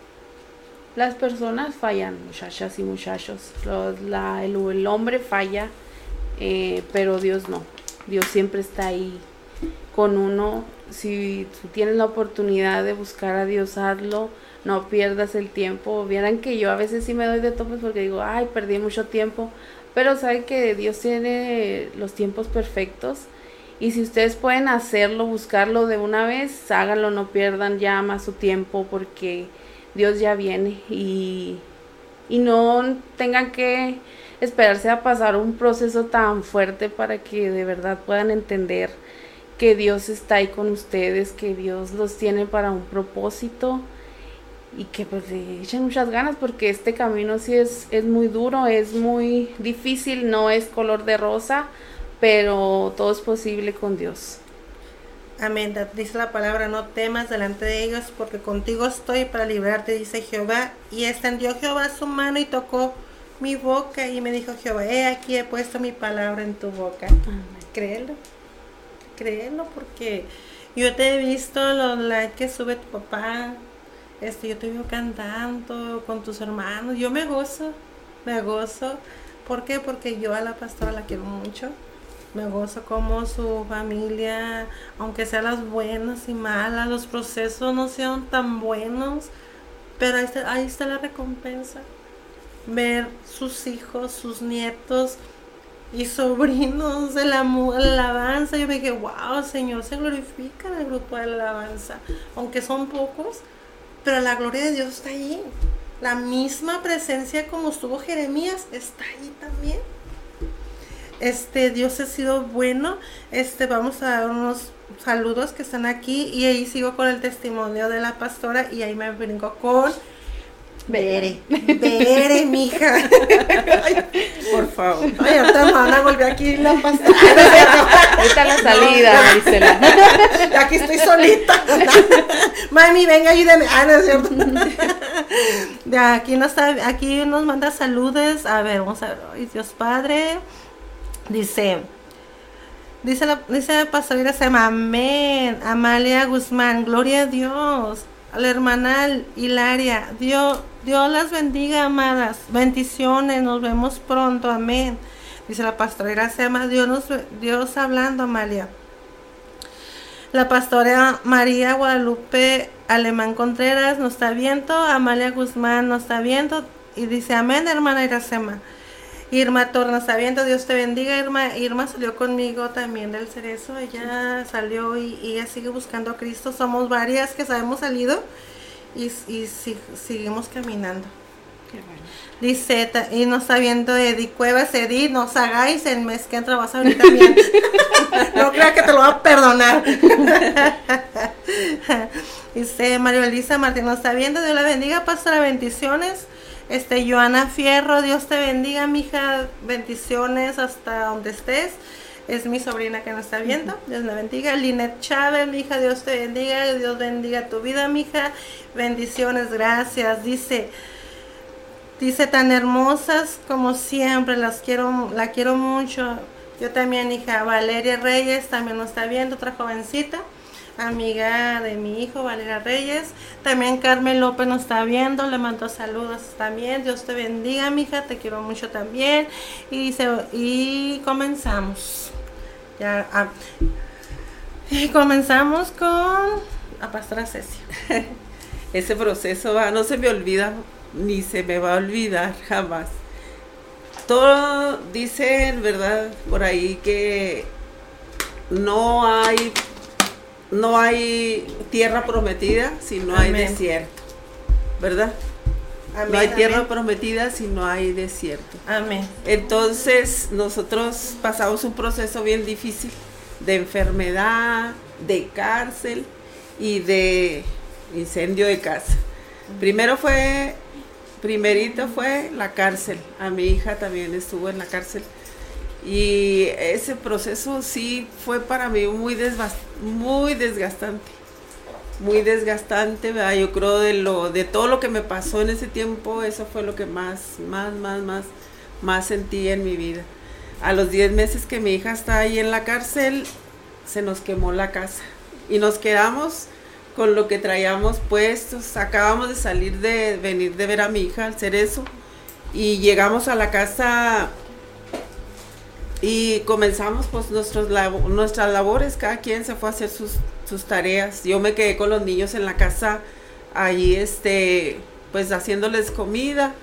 las personas fallan, muchachas y muchachos. Los, la, el, el hombre falla, eh, pero Dios no. Dios siempre está ahí con uno. Si tú tienes la oportunidad de buscar a Dios, hazlo. No pierdas el tiempo. Vieran que yo a veces sí me doy de topes porque digo, ay, perdí mucho tiempo. Pero sabe que Dios tiene los tiempos perfectos. Y si ustedes pueden hacerlo, buscarlo de una vez, háganlo, no pierdan ya más su tiempo, porque Dios ya viene, y, y no tengan que esperarse a pasar un proceso tan fuerte para que de verdad puedan entender que Dios está ahí con ustedes, que Dios los tiene para un propósito, y que pues le echen muchas ganas, porque este camino sí es, es muy duro, es muy difícil, no es color de rosa, pero todo es posible con Dios. Amén. Dice la palabra, no temas delante de ellos, porque contigo estoy para librarte, dice Jehová. Y extendió Jehová su mano y tocó mi boca, y me dijo Jehová, he aquí he puesto mi palabra en tu boca. Amén. Créelo, créelo, porque yo te he visto los likes que sube tu papá, este, yo te veo cantando con tus hermanos, yo me gozo, me gozo. ¿Por qué? Porque yo a la pastora la quiero mucho. Me gozo como su familia, aunque sean las buenas y malas, los procesos no sean tan buenos, pero ahí está, ahí está la recompensa. Ver sus hijos, sus nietos y sobrinos de la, la alabanza. Yo me dije, wow, Señor, se glorifica en el grupo de la alabanza, aunque son pocos, pero la gloria de Dios está ahí. La misma presencia como estuvo Jeremías está ahí también. Este, Dios ha sido bueno. Este, vamos a dar unos saludos que están aquí, y ahí sigo con el testimonio de la pastora, y ahí me brinco con Bere, Bere, mija. Ay, por favor. Ay, ahorita me van a volver aquí la pastora. Ahorita la salida, no, Marisela. Aquí estoy solita. Mami, venga, ayúdame. Ah, no es cierto. De aquí nos, aquí nos manda saludos. A ver, vamos a ver. Ay, Dios Padre. Dice, dice la, dice la pastora, se llama amén. Amalia Guzmán, gloria a Dios. A la hermana Hilaria, Dios, Dios las bendiga, amadas. Bendiciones, nos vemos pronto, amén. Dice la pastora, se llama Dios, nos, Dios hablando, Amalia. La pastora María Guadalupe Alemán Contreras nos está viendo. Amalia Guzmán nos está viendo. Y dice, amén, hermana Iracema. Irma Torna está viendo, Dios te bendiga, Irma. Irma salió conmigo también del Cerezo, ella salió y, y ella sigue buscando a Cristo. Somos varias que hemos salido y, y si, seguimos caminando. Qué bueno. Dice, y nos está viendo Edith Cuevas, Edith, no os hagáis, el mes que entra vas a venir también. No crea que te lo va a perdonar. Dice María Elisa Martín, nos está viendo, Dios la bendiga, pastora, bendiciones. Este, Joana Fierro, Dios te bendiga, mija, bendiciones hasta donde estés. Es mi sobrina que nos está viendo, Dios la bendiga. Linet Chávez, mija, Dios te bendiga, Dios bendiga tu vida, mija, bendiciones, gracias. Dice, dice, tan hermosas como siempre, las quiero, la quiero mucho. Yo también, hija. Valeria Reyes también nos está viendo, otra jovencita, amiga de mi hijo, Valeria Reyes. También Carmen López nos está viendo, le mando saludos también. Dios te bendiga, mija, te quiero mucho también. Y dice, y comenzamos. Ya, ah, y comenzamos con la pastora Ceci. Ese proceso va, no se me olvida, ni se me va a olvidar jamás. Todo dicen, ¿verdad? Por ahí que no hay No hay tierra prometida si no hay amén. Desierto, ¿verdad? Amén, no hay tierra amén. Prometida si no hay desierto. Amén. Entonces nosotros pasamos un proceso bien difícil de enfermedad, de cárcel y de incendio de casa. Primero fue, primerito fue la cárcel. A mi hija también estuvo en la cárcel. Y ese proceso sí fue para mí muy, muy desgastante, muy desgastante, ¿verdad? Yo creo de lo, de todo lo que me pasó en ese tiempo, eso fue lo que más, más, más, más, más sentí en mi vida. A los diez meses que mi hija está ahí en la cárcel, se nos quemó la casa y nos quedamos con lo que traíamos puestos. Acabamos de salir de venir de ver a mi hija al Cerezo y llegamos a la casa. Y comenzamos pues nuestros labo- nuestras labores, cada quien se fue a hacer sus, sus tareas. Yo me quedé con los niños en la casa, allí este, pues haciéndoles comida,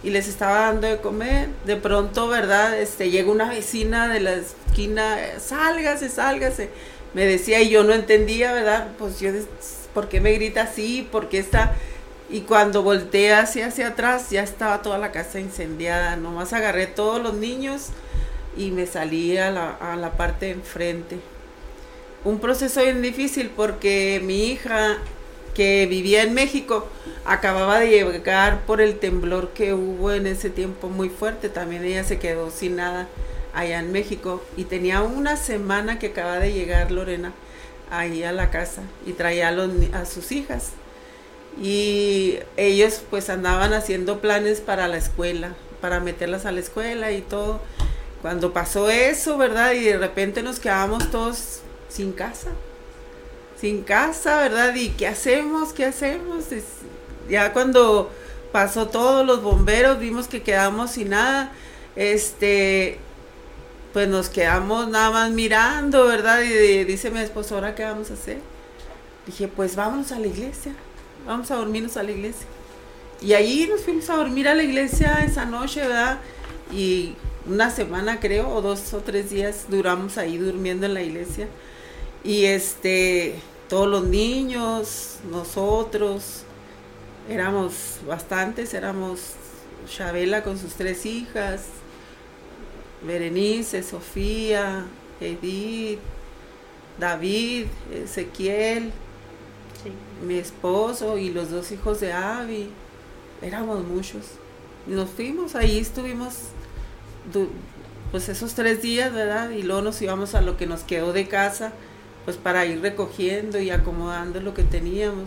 y les estaba dando de comer. De pronto, ¿verdad? Este, llega una vecina de la esquina, sálgase, sálgase. Me decía y yo no entendía, ¿verdad? Pues yo, ¿por qué me grita así? ¿Por qué está...? Y cuando volteé hacia, hacia atrás, ya estaba toda la casa incendiada. Nomás agarré todos los niños y me salí a la, a la parte de enfrente. Un proceso bien difícil porque mi hija, que vivía en México, acababa de llegar por el temblor que hubo en ese tiempo muy fuerte. También ella se quedó sin nada allá en México y tenía una semana que acaba de llegar Lorena ahí a la casa y traía a, los, a sus hijas. Y ellos pues andaban haciendo planes para la escuela, para meterlas a la escuela y todo. Cuando pasó eso, ¿verdad? Y de repente nos quedamos todos sin casa, sin casa, ¿verdad? ¿Y qué hacemos? ¿Qué hacemos? Es, ya cuando pasó todo, los bomberos, vimos que quedamos sin nada, este, pues nos quedamos nada más mirando, ¿verdad? Y de, dice mi esposo, ¿ahora qué vamos a hacer? Dije, pues vámonos a la iglesia. Vamos a dormirnos a la iglesia. Y ahí nos fuimos a dormir a la iglesia esa noche, ¿verdad? Y una semana creo, o dos o tres días duramos ahí durmiendo en la iglesia. Y este, todos los niños, nosotros, éramos bastantes, éramos Chabela con sus tres hijas, Berenice, Sofía, Edith, David, Ezequiel, sí, mi esposo y los dos hijos de Abby. Éramos muchos. Y nos fuimos, ahí estuvimos pues esos tres días, ¿verdad? Y luego nos íbamos a lo que nos quedó de casa, pues para ir recogiendo y acomodando lo que teníamos.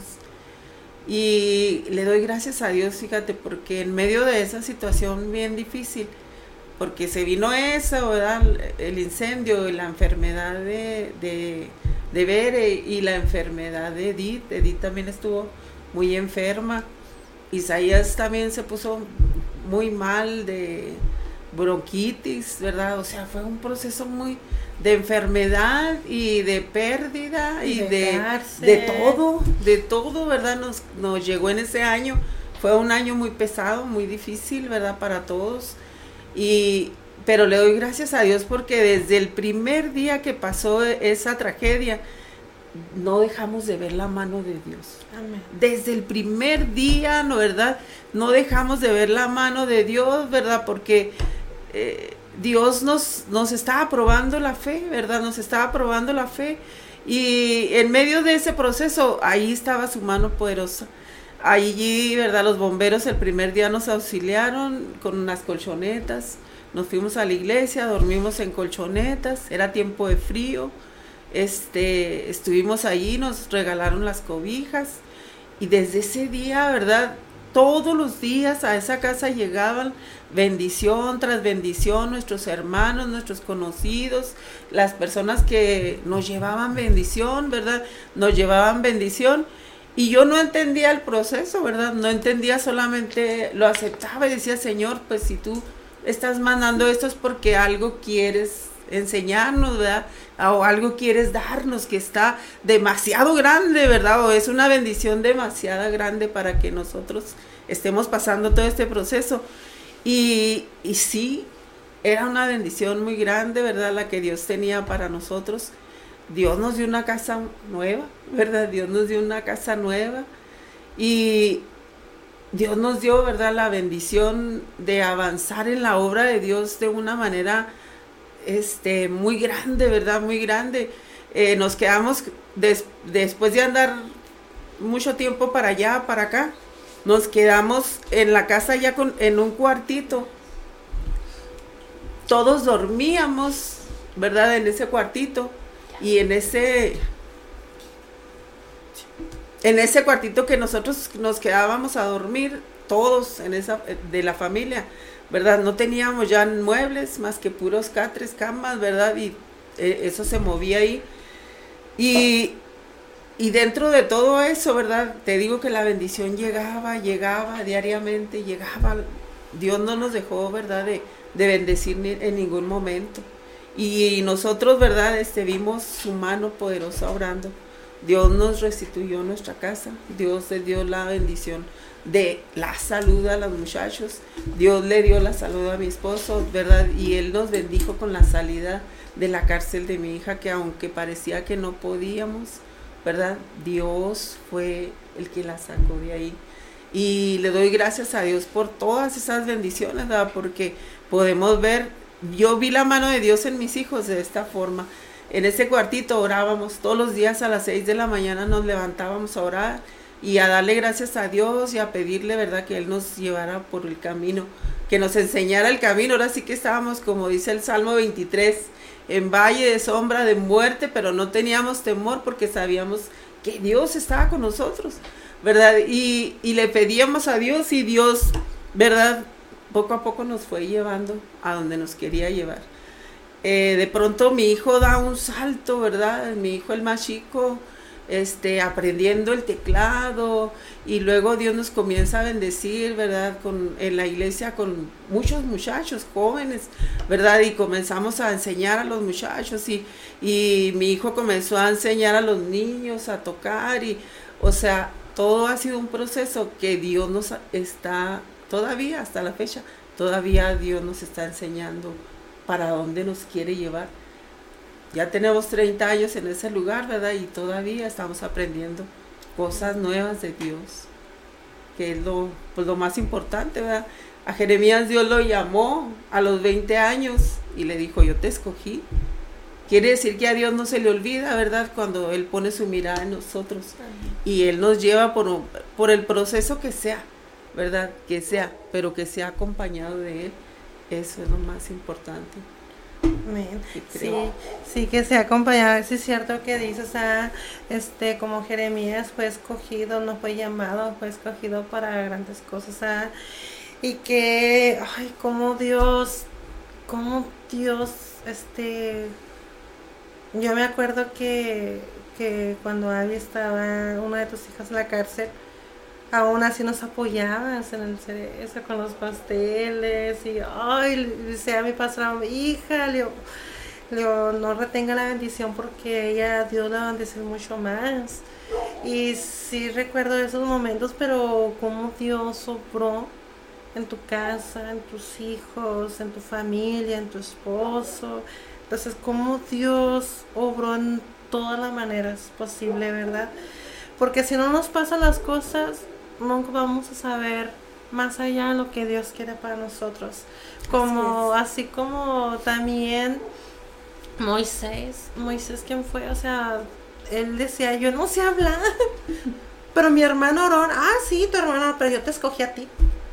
Y le doy gracias a Dios, fíjate, porque en medio de esa situación bien difícil, porque se vino eso, ¿verdad? El incendio y la enfermedad de, de, de Bere y la enfermedad de Edith. Edith también estuvo muy enferma. Isaías también se puso muy mal de bronquitis, ¿verdad? O sea, fue un proceso muy de enfermedad y de pérdida y, y de, de, de todo, de todo, ¿verdad? Nos, nos llegó en ese año. Fue un año muy pesado, muy difícil, ¿verdad? Para todos. Y, pero le doy gracias a Dios porque desde el primer día que pasó esa tragedia, no dejamos de ver la mano de Dios. Amén. Desde el primer día, ¿no, verdad? No dejamos de ver la mano de Dios, ¿verdad? Porque eh, Dios nos, nos estaba probando la fe, ¿verdad? Nos estaba probando la fe. Y en medio de ese proceso, ahí estaba su mano poderosa. Allí, ¿verdad? Los bomberos el primer día nos auxiliaron con unas colchonetas. Nos fuimos a la iglesia, dormimos en colchonetas. Era tiempo de frío. Este, estuvimos allí, nos regalaron las cobijas. Y desde ese día, ¿verdad? Todos los días a esa casa llegaban bendición tras bendición, nuestros hermanos, nuestros conocidos, las personas que nos llevaban bendición, ¿verdad? Nos llevaban bendición. Y yo no entendía el proceso, ¿verdad? No entendía, solamente lo aceptaba y decía, Señor, pues si tú estás mandando esto es porque algo quieres enseñarnos, ¿verdad? O algo quieres darnos que está demasiado grande, ¿verdad? O es una bendición demasiado grande para que nosotros estemos pasando todo este proceso. Y, y sí, era una bendición muy grande, ¿verdad? La que Dios tenía para nosotros. Dios nos dio una casa nueva, ¿verdad? Dios nos dio una casa nueva y Dios nos dio, ¿verdad? La bendición de avanzar en la obra de Dios de una manera este, muy grande, ¿verdad? Muy grande. Eh, nos quedamos, des, después de andar mucho tiempo para allá, para acá, nos quedamos en la casa ya con, en un cuartito. Todos dormíamos, ¿verdad? En ese cuartito. Y en ese en ese cuartito que nosotros nos quedábamos a dormir, todos en esa de la familia, ¿verdad? No teníamos ya muebles más que puros catres, camas, ¿verdad? Y eh, eso se movía ahí. Y, y dentro de todo eso, ¿verdad? Te digo que la bendición llegaba, llegaba diariamente, llegaba. Dios no nos dejó, ¿verdad? De, de bendecir en ningún momento. Y nosotros, ¿verdad? Este, vimos su mano poderosa obrando Dios nos restituyó nuestra casa, Dios le dio la bendición de la salud a los muchachos, Dios le dio la salud a mi esposo, ¿verdad? Y Él nos bendijo con la salida de la cárcel de mi hija, que aunque parecía que no podíamos, ¿verdad? Dios fue el que la sacó de ahí. Y le doy gracias a Dios por todas esas bendiciones, ¿verdad? Porque podemos ver, yo vi la mano de Dios en mis hijos de esta forma. En ese cuartito orábamos todos los días a las seis de la mañana, nos levantábamos a orar y a darle gracias a Dios y a pedirle, ¿verdad?, que Él nos llevara por el camino, que nos enseñara el camino. Ahora sí que estábamos, como dice el Salmo veintitrés, en valle de sombra de muerte, pero no teníamos temor porque sabíamos que Dios estaba con nosotros, ¿verdad? Y, y le pedíamos a Dios y Dios, ¿verdad?, poco a poco nos fue llevando a donde nos quería llevar. Eh, de pronto mi hijo da un salto, ¿verdad? Mi hijo, el más chico, este, aprendiendo el teclado, y luego Dios nos comienza a bendecir, ¿verdad? Con, en la iglesia con muchos muchachos jóvenes, ¿verdad? Y comenzamos a enseñar a los muchachos, y, y mi hijo comenzó a enseñar a los niños a tocar, y, o sea, todo ha sido un proceso que Dios nos está, todavía hasta la fecha, todavía Dios nos está enseñando para dónde nos quiere llevar. Ya tenemos treinta años en ese lugar, ¿verdad? Y todavía estamos aprendiendo cosas nuevas de Dios, que es lo, pues lo más importante, ¿verdad? A Jeremías Dios lo llamó a los veinte años y le dijo, yo te escogí. Quiere decir que a Dios no se le olvida, ¿verdad? Cuando Él pone su mirada en nosotros. Y Él nos lleva por, por el proceso que sea, ¿verdad? Que sea, pero que sea acompañado de Él. Eso es lo más importante. Amén. Sí, sí, que sea acompañado. Sí, es cierto que dices, o sea, este, como Jeremías fue escogido, no fue llamado, fue escogido para grandes cosas, o sea, y que, ay, como Dios, como Dios, este, yo me acuerdo que, que cuando Abby estaba, una de tus hijas en la cárcel, aún así nos apoyabas en el cerezo con los pasteles y ay, le decía a mi pastora, hija, le, le, no retenga la bendición porque ella, Dios la va a bendecir mucho más. Y sí recuerdo esos momentos, pero cómo Dios obró en tu casa, en tus hijos, en tu familia, en tu esposo. Entonces, cómo Dios obró en todas las maneras posible, ¿verdad? Porque si no nos pasan las cosas, nunca vamos a saber más allá de lo que Dios quiere para nosotros. Como así, así como también Moisés, Moisés quién fue, o sea, él decía, yo no sé hablar, pero mi hermano Aarón, ah sí, tu hermano, pero yo te escogí a ti.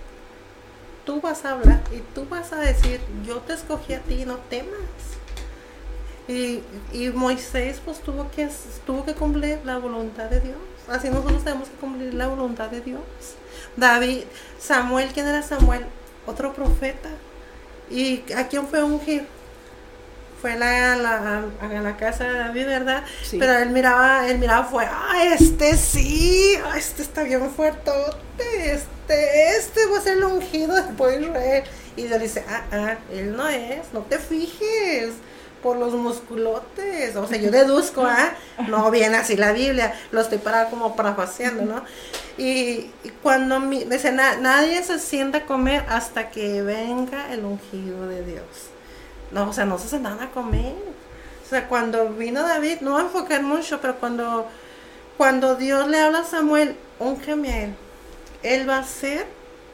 Tú vas a hablar y tú vas a decir, yo te escogí a ti, no temas. Y, y Moisés pues tuvo que, tuvo que cumplir la voluntad de Dios. Así nosotros tenemos que cumplir la voluntad de Dios. David, Samuel, ¿quién era Samuel? Otro profeta. ¿Y a quién fue a ungir? Fue a la, la, a la casa de David, ¿verdad? Sí. Pero él miraba, él miraba fue, ah, este sí, ah, este está bien fuertote, este, este va a ser el ungido del pueblo de Israel. Y Dios dice, ah, ah, él no es, no te fijes por los musculotes, o sea, yo deduzco, ¿ah? ¿eh? No viene así la Biblia, lo estoy para como parafaseando, ¿no? Y, y cuando mi, dice, na, nadie se sienta a comer hasta que venga el ungido de Dios. No, o sea, no se sentaban a comer. O sea, cuando vino David, no voy a enfocar mucho, pero cuando, cuando Dios le habla a Samuel, úngeme a él, él va a ser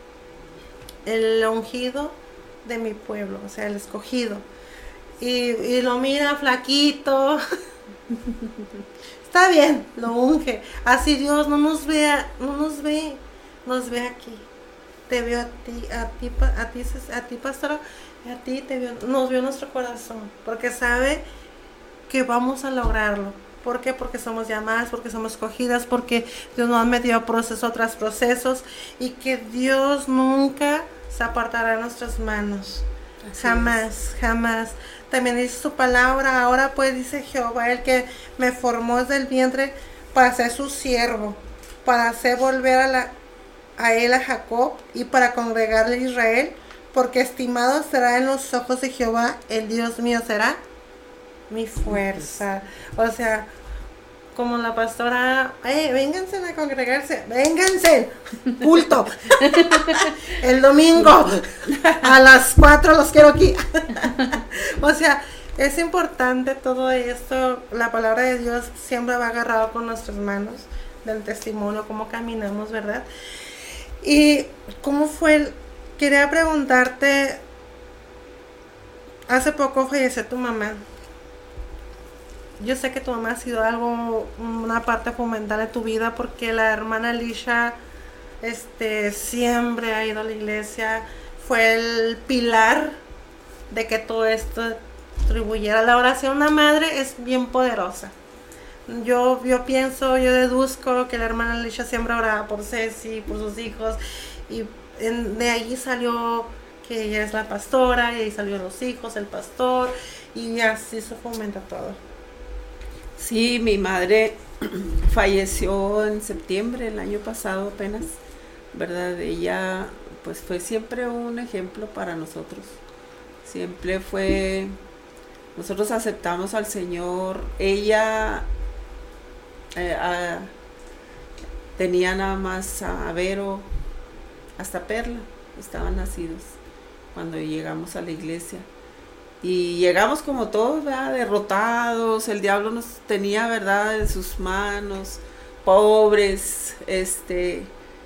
el ungido de mi pueblo, o sea, el escogido. Y, y lo mira flaquito. Está bien, lo unge. Así Dios no nos ve, no nos ve, nos ve aquí. Te veo a ti, a ti, a ti, a ti, pastora, y a ti te veo, nos vio nuestro corazón, porque sabe que vamos a lograrlo. ¿Por qué? Porque somos llamadas, porque somos escogidas, porque Dios nos ha metido proceso tras procesos y que Dios nunca se apartará de nuestras manos. Así jamás, es. jamás. También dice su palabra, ahora pues dice Jehová, el que me formó desde el vientre para ser su siervo, para hacer volver a, la, a él a Jacob y para congregarle a Israel, porque estimado será en los ojos de Jehová, el Dios mío será mi fuerza. O sea, como la pastora, eh, vénganse a congregarse, vénganse, culto, el domingo, a las cuatro los quiero aquí. O sea, es importante todo esto, la palabra de Dios siempre va agarrado con nuestras manos, del testimonio, cómo caminamos, ¿verdad? Y cómo fue, el, quería preguntarte, hace poco falleció tu mamá. Yo sé que tu mamá ha sido algo, una parte fundamental de tu vida, porque la hermana Alicia este, siempre ha ido a la iglesia, fue el pilar de que todo esto contribuyera. La oración de una madre es bien poderosa. Yo, yo pienso, yo deduzco que la hermana Alicia siempre oraba por Ceci, por sus hijos, y en, de ahí salió que ella es la pastora, y ahí salió los hijos, el pastor, y así se fomenta todo. Sí, mi madre falleció en septiembre el año pasado apenas, ¿verdad? Ella pues fue siempre un ejemplo para nosotros, siempre fue, nosotros aceptamos al Señor, ella eh, a, tenía nada más a Vero, hasta Perla, estaban nacidos cuando llegamos a la iglesia. Y llegamos como todos, ¿verdad? Derrotados, el diablo nos tenía, ¿verdad?, en sus manos, pobres, este,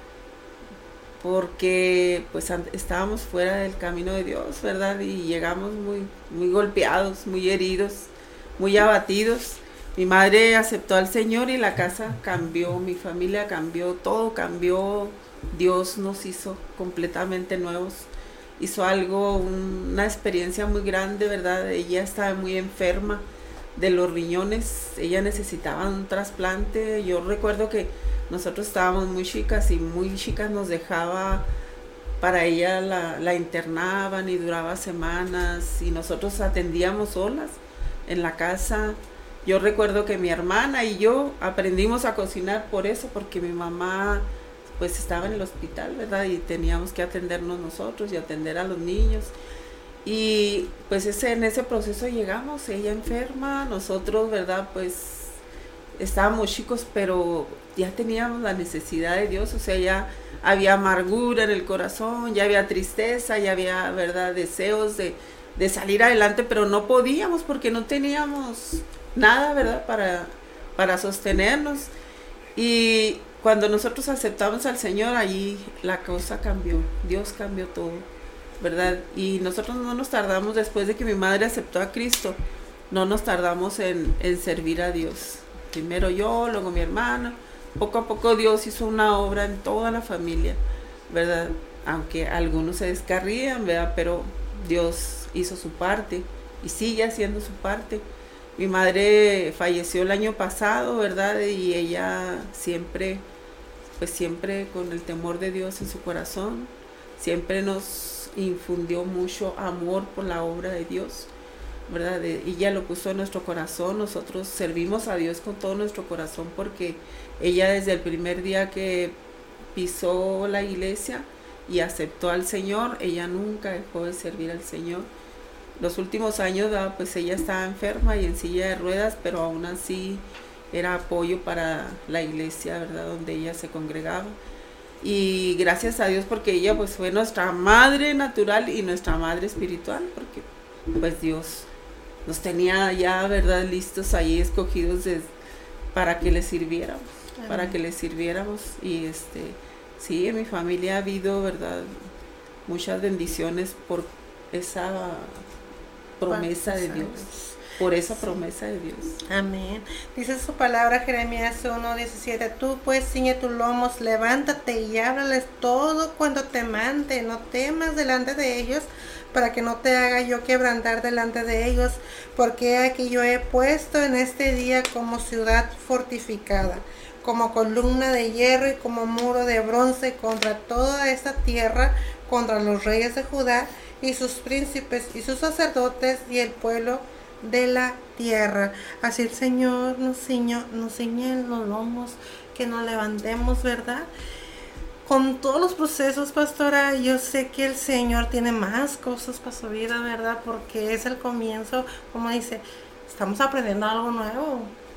porque pues estábamos fuera del camino de Dios, ¿verdad? Y llegamos muy, muy golpeados, muy heridos, muy abatidos. Mi madre aceptó al Señor y la casa cambió, mi familia cambió, todo cambió, Dios nos hizo completamente nuevos. Hizo algo, un, una experiencia muy grande, ¿verdad? Ella estaba muy enferma de los riñones, ella necesitaba un trasplante. Yo recuerdo que nosotros estábamos muy chicas y muy chicas nos dejaba, para ella la, la internaban y duraba semanas y nosotros atendíamos solas en la casa. Yo recuerdo que mi hermana y yo aprendimos a cocinar por eso, porque mi mamá pues estaba en el hospital, ¿verdad? Y teníamos que atendernos nosotros y atender a los niños. Y pues ese, en ese proceso llegamos, ella enferma, nosotros, ¿verdad? Pues estábamos chicos, pero ya teníamos la necesidad de Dios, o sea, ya había amargura en el corazón, ya había tristeza, ya había, ¿verdad?, deseos de, de salir adelante, pero no podíamos porque no teníamos nada, ¿verdad?, para, para sostenernos. Y cuando nosotros aceptamos al Señor, allí la cosa cambió, Dios cambió todo, ¿verdad? Y nosotros no nos tardamos, después de que mi madre aceptó a Cristo, no nos tardamos en, en servir a Dios. Primero yo, luego mi hermana, poco a poco Dios hizo una obra en toda la familia, ¿verdad? Aunque algunos se descarrían, ¿verdad? Pero Dios hizo su parte y sigue haciendo su parte. Mi madre falleció el año pasado, ¿verdad? Y ella siempre, pues siempre con el temor de Dios en su corazón, siempre nos infundió mucho amor por la obra de Dios, ¿verdad? De, ella lo puso en nuestro corazón, nosotros servimos a Dios con todo nuestro corazón porque ella desde el primer día que pisó la iglesia y aceptó al Señor, ella nunca dejó de servir al Señor. Los últimos años, ¿verdad?, pues ella estaba enferma y en silla de ruedas, pero aún así era apoyo para la iglesia, ¿verdad?, donde ella se congregaba. Y gracias a Dios porque ella pues fue nuestra madre natural y nuestra madre espiritual, porque pues Dios nos tenía ya, ¿verdad?, listos ahí, escogidos de, para que le sirviéramos, Amén. para que le sirviéramos. Y este, sí, en mi familia ha habido, ¿verdad?, muchas bendiciones por esa promesa de Dios, por esa promesa de Dios. Amén. Dice su palabra, Jeremías uno diecisiete, tú pues ciñe tus lomos, levántate y háblales todo cuando te mande, no temas delante de ellos, para que no te haga yo quebrantar delante de ellos, porque aquí yo he puesto en este día como ciudad fortificada, como columna de hierro y como muro de bronce contra toda esta tierra, contra los reyes de Judá y sus príncipes y sus sacerdotes y el pueblo de la tierra. Así el Señor nos ciñó, nos ciñe los lomos, que nos levantemos, ¿verdad? Con todos los procesos, pastora, yo sé que el Señor tiene más cosas para su vida, ¿verdad? Porque es el comienzo, como dice, estamos aprendiendo algo nuevo.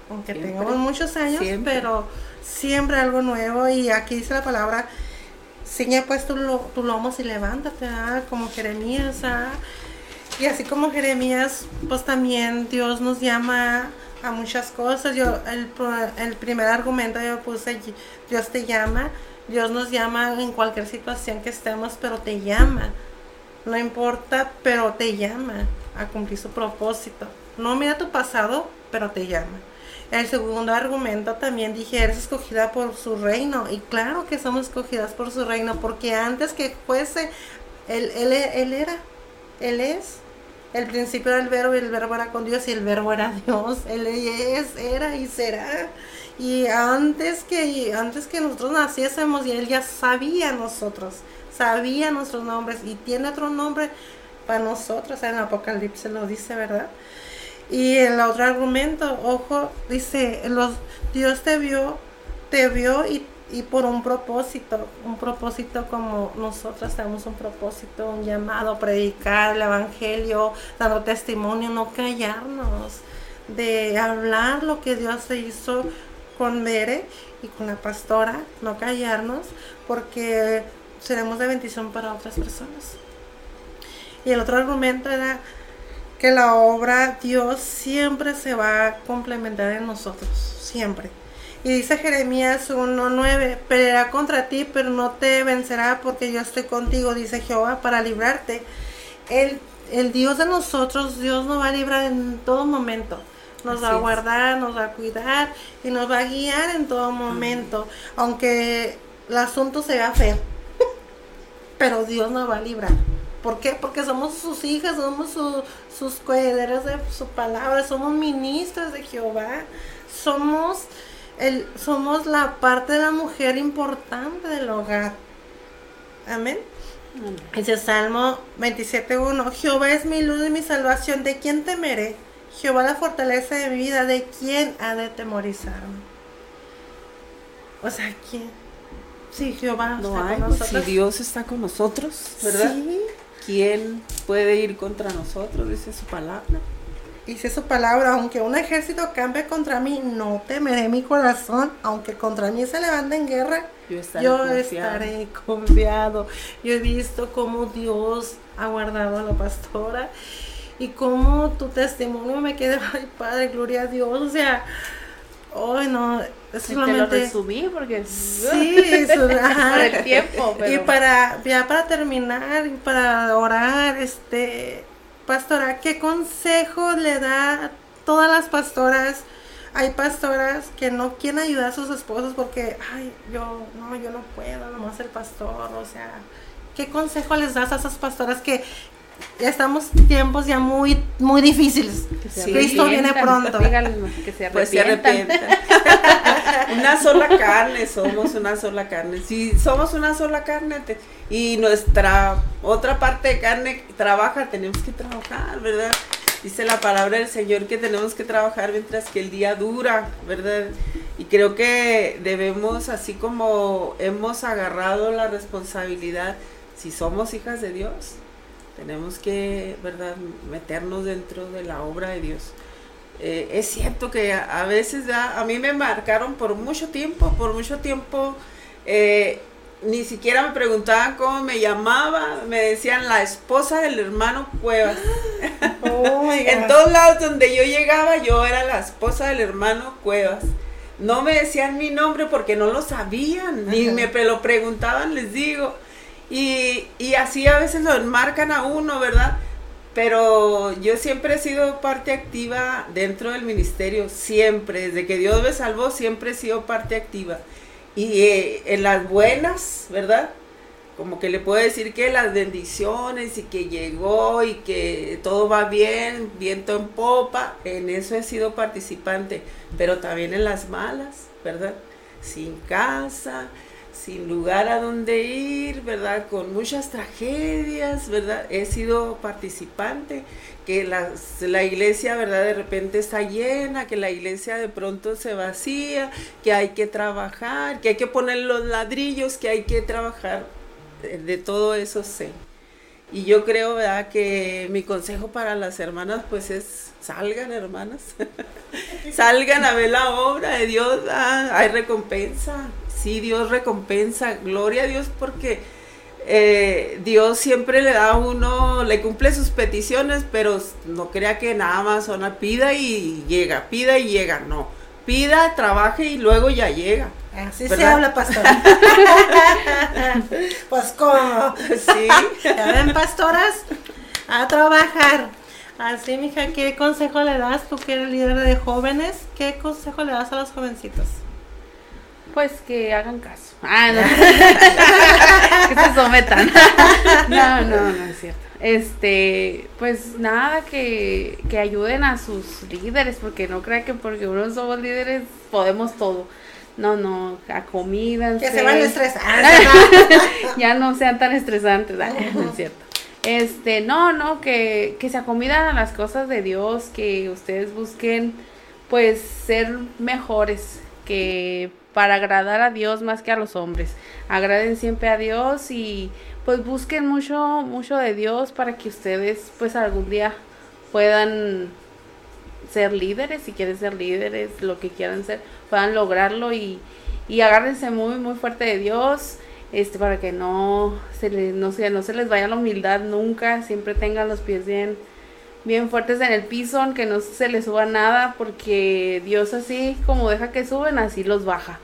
aunque Siempre. tengamos muchos años, Siempre. pero siempre algo nuevo. Y aquí dice la palabra, ciñe pues tu, lo- tu lomos y levántate, ¿ah? Como Jeremías, ¿ah? Y así como Jeremías, pues también Dios nos llama a muchas cosas. Yo el, pro- el primer argumento yo puse, Dios te llama, Dios nos llama en cualquier situación que estemos, pero te llama. No importa, pero te llama a cumplir su propósito. No mira tu pasado, pero te llama. El segundo argumento también dije, eres escogida por su reino. Y claro que somos escogidas por su reino, porque antes que fuese, Él, él, él era, Él es. El principio era el verbo y el verbo era con Dios y el verbo era Dios. Él es, era y será. Y antes que, antes que nosotros naciésemos, y Él ya sabía nosotros, sabía nuestros nombres y tiene otro nombre para nosotros. En Apocalipsis lo dice, ¿verdad? Y el otro argumento, ojo, dice, los, Dios te vio, te vio y, y por un propósito, un propósito como nosotros tenemos un propósito, un llamado, predicar el evangelio, dando testimonio, no callarnos, de hablar lo que Dios se hizo con Mere y con la pastora, no callarnos, porque seremos de bendición para otras personas. Y el otro argumento era que la obra Dios siempre se va a complementar en nosotros, siempre. Y dice Jeremías uno nueve, peleará contra ti, pero no te vencerá porque yo estoy contigo, dice Jehová, para librarte. El, el Dios de nosotros, Dios nos va a librar en todo momento. Nos Así va a es. guardar, nos va a cuidar y nos va a guiar en todo momento. Aunque el asunto sea feo, pero Dios nos va a librar. ¿Por qué? Porque somos sus hijas, somos su, sus coherederos de su palabra, somos ministros de Jehová, somos, el, somos la parte de la mujer importante del hogar. Amén. Dice Salmo veintisiete uno, Jehová es mi luz y mi salvación, ¿de quién temeré? Jehová la fortaleza de mi vida, ¿de quién ha de temorizarme? O sea, ¿quién? Sí, Jehová No está hay, con pues, nosotros. si Dios está con nosotros, ¿verdad? Sí. ¿Quién puede ir contra nosotros? Dice su palabra. Dice su palabra, aunque un ejército campe contra mí, no temeré mi corazón, aunque contra mí se levante en guerra, Yo estaré yo confiado. estaré confiado. Yo he visto cómo Dios ha guardado a la pastora y cómo tu testimonio me queda, ay Padre, gloria a Dios, o sea, hoy no, es Te lo solamente... resumí porque Sí, eso, ajá. por el tiempo, pero Y para, ya para terminar, y para orar, este, pastora, ¿qué consejo le da a todas las pastoras? Hay pastoras que no quieren ayudar a sus esposos porque, ay, yo, no, yo no puedo, nomás el pastor, o sea, ¿qué consejo les das a esas pastoras que ya estamos en tiempos ya muy, muy difíciles? que se Sí. Cristo viene arrepientan, pronto. díganle que se Pues se arrepientan. arrepientan. Una sola carne, somos una sola carne. Si somos una sola carne te- y nuestra otra parte de carne trabaja, tenemos que trabajar, ¿verdad? Dice la palabra del Señor que tenemos que trabajar mientras que el día dura, ¿verdad? Y creo que debemos, así como hemos agarrado la responsabilidad, si somos hijas de Dios, tenemos que, ¿verdad?, meternos dentro de la obra de Dios. Eh, es cierto que a, a veces ya, a mí me marcaron por mucho tiempo, por mucho tiempo, eh, ni siquiera me preguntaban cómo me llamaba, me decían la esposa del hermano Cuevas. Oh my God. En todos lados donde yo llegaba, yo era la esposa del hermano Cuevas. No me decían mi nombre porque no lo sabían, ni Ajá. me pre- lo preguntaban, les digo. Y, y así a veces lo enmarcan a uno, ¿verdad? Pero yo siempre he sido parte activa dentro del ministerio, siempre, desde que Dios me salvó, siempre he sido parte activa. Y eh, en las buenas, ¿verdad? Como que le puedo decir que las bendiciones y que llegó y que todo va bien, viento en popa, en eso he sido participante, pero también en las malas, ¿verdad? Sin casa, sin lugar a donde ir, ¿verdad? Con muchas tragedias, ¿verdad? He sido participante, que las- la iglesia, ¿verdad? De repente está llena, que la iglesia de pronto se vacía, que hay que trabajar, que hay que poner los ladrillos, que hay que trabajar, de, de todo eso sé. Y yo creo, ¿verdad?, que mi consejo para las hermanas pues es salgan, hermanas, salgan a ver la obra de Dios, ¿verdad? Hay recompensa, sí, Dios recompensa, gloria a Dios, porque eh, Dios siempre le da a uno, le cumple sus peticiones, pero no crea que nada más una pida y llega, pida y llega, no, pida, trabaje y luego ya llega. Así ¿verdad? se habla, pastora. Pues cómo. Sí. Ya ven, pastoras, a trabajar. Así, mija, ¿qué consejo le das? Tú que eres líder de jóvenes, ¿qué consejo le das a los jovencitos? Pues que hagan caso. Ah, no. Que se sometan. No, no, no es cierto. Este, pues nada, que, que ayuden a sus líderes, porque no crean que porque uno somos líderes podemos todo. No, no, acomídanse. Que se van a estresar. Ya no sean tan estresantes. No es cierto. Este, no, no, que, que se acomidan a las cosas de Dios, que ustedes busquen, pues, ser mejores, que para agradar a Dios más que a los hombres. Agraden siempre a Dios y, pues, busquen mucho, mucho de Dios para que ustedes, pues, algún día puedan ser líderes, si quieren ser líderes, lo que quieran ser, puedan lograrlo y, y agárrense muy, muy fuerte de Dios. Este, para que no se les, no se, no se les vaya la humildad nunca, siempre tengan los pies bien, bien fuertes en el piso, que no se les suba nada, porque Dios así como deja que suben, así los baja.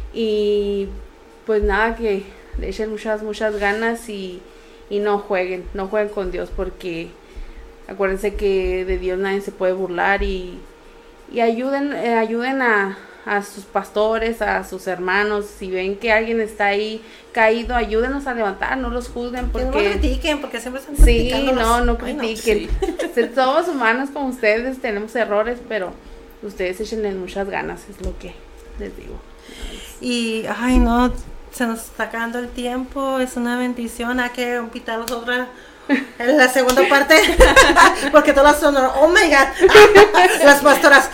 Y pues nada, que le echen muchas, muchas ganas y, y no jueguen, no jueguen con Dios, porque acuérdense que de Dios nadie se puede burlar y, y ayuden, eh, ayuden a a sus pastores, a sus hermanos, si ven que alguien está ahí caído, ayúdenos a levantar, no los juzguen, porque no critiquen, porque siempre están sí, criticando. no, no Ay, critiquen. No, sí. Somos humanos como ustedes, tenemos errores, pero ustedes échenle muchas ganas, es lo que les digo. Y, ay, no, se nos está acabando el tiempo, es una bendición, hay que invitarlos otra en la segunda parte, porque todas son, oh my God, las pastoras.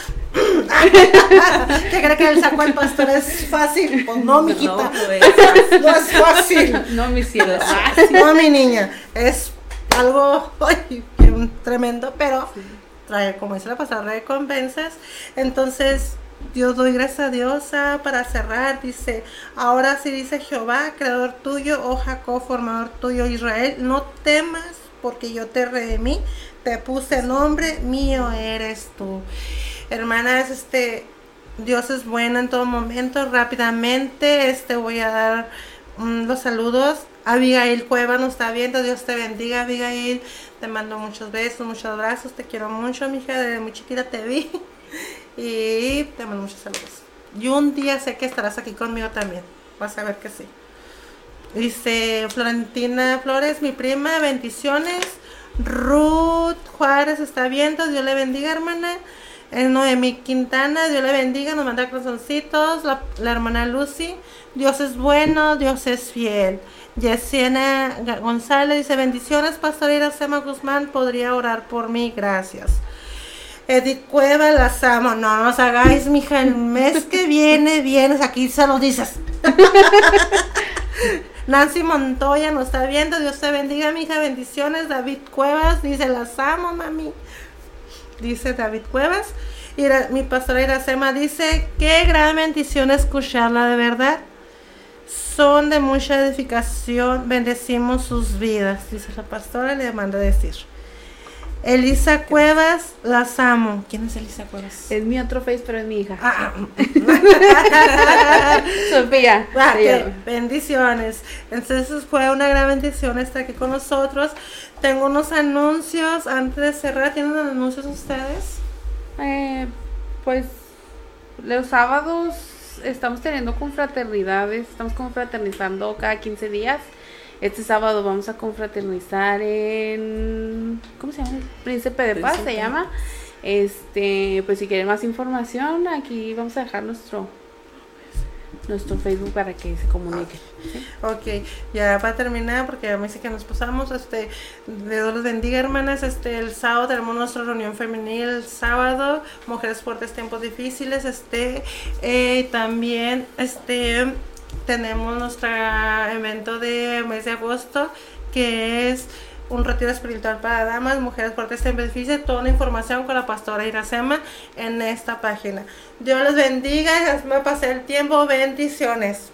¿Qué cree que el saco del pastor es fácil? Pues no, mijita. No, no es fácil. No es fácil. No, mi cielo. No, mi niña. Es algo ay, tremendo, pero trae, como dice la pastora, recompensas. Entonces, Dios, doy gracias a Dios ah, para cerrar. Dice, ahora sí dice Jehová, creador tuyo, oh Jacob, formador tuyo, Israel, no temas porque yo te redimí, te puse nombre, mío eres tú. Hermanas, este, Dios es bueno en todo momento. Rápidamente, este, voy a dar um, los saludos. Abigail Cueva nos está viendo. Dios te bendiga, Abigail. Te mando muchos besos, muchos abrazos. Te quiero mucho, mija. Desde muy chiquita te vi. Y te mando muchos saludos. Y un día sé que estarás aquí conmigo también. Vas a ver que sí. Dice Florentina Flores, mi prima, bendiciones. Ruth Juárez está viendo. Dios le bendiga, hermana. Noemí Quintana, Dios le bendiga, nos manda corazoncitos. La, la hermana Lucy, Dios es bueno, Dios es fiel. Yesenia González dice, bendiciones, pastor Iracema Guzmán, podría orar por mí, gracias. Edith Cueva, las amo. No nos hagáis, mija, el mes que viene vienes, aquí se lo dices. Nancy Montoya nos está viendo, Dios te bendiga, mija, bendiciones. David Cuevas dice, las amo, mami. Dice David Cuevas. Y la, mi pastora Iracema dice, qué gran bendición escucharla, de verdad. Son de mucha edificación, bendecimos sus vidas. Dice la pastora, le manda a decir. Elisa Cuevas, las amo. ¿Quién es Elisa Cuevas? Es mi otro face, pero es mi hija. Ah, Sofía. Ah, okay. Bendiciones. Entonces fue una gran bendición estar aquí con nosotros. Tengo unos anuncios antes de cerrar. ¿Tienen anuncios ustedes? Eh, pues los sábados estamos teniendo confraternidades. Estamos confraternizando cada quince días. Este sábado vamos a confraternizar en, ¿cómo se llama? Príncipe de Paz se llama. Este, pues si quieren más información, aquí vamos a dejar nuestro nuestro Facebook para que se comuniquen. ¿Sí? Ok, ya para terminar, porque ya me dice que nos pasamos, este, Dios les bendiga, hermanas. Este, el sábado tenemos nuestra reunión femenil, el sábado, Mujeres Fuertes, Tiempos Difíciles. Este, eh, también, este, tenemos nuestro evento de mes de agosto, que es un retiro espiritual para damas, mujeres fuertes en beneficio. Toda la información con la pastora Iracema en esta página. Dios los bendiga, ya me pasé el tiempo, bendiciones.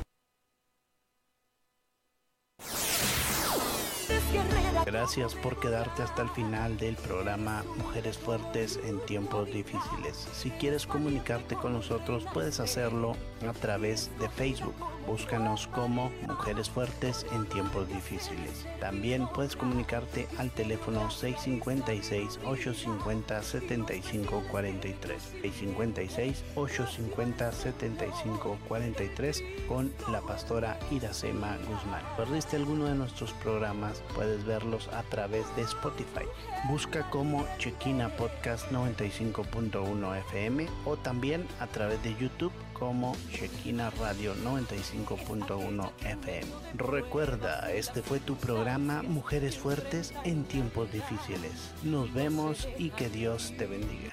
Gracias por quedarte hasta el final del programa Mujeres Fuertes en Tiempos Difíciles. Si quieres comunicarte con nosotros, puedes hacerlo a través de Facebook. Búscanos como Mujeres Fuertes en Tiempos Difíciles. También puedes comunicarte al teléfono seis cinco seis, ocho cinco cero, siete cinco cuatro tres. seis cinco seis, ocho cinco cero, siete cinco cuatro tres con la pastora Iracema Guzmán. ¿Perdiste alguno de nuestros programas? Puedes verlos a través de Spotify. Busca como Chequina Podcast noventa y cinco punto uno F M o también a través de YouTube como Chequina Radio noventa y cinco punto uno F M. Recuerda, este fue tu programa Mujeres Fuertes en Tiempos Difíciles. Nos vemos y que Dios te bendiga.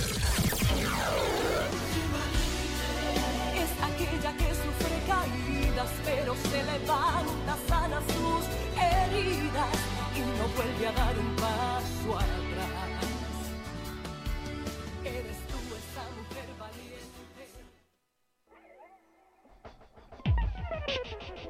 Es aquella que sufre caídas, pero se levanta, sana sus heridas y no vuelve a dar un paso atrás. Eres tú esa mujer valiente.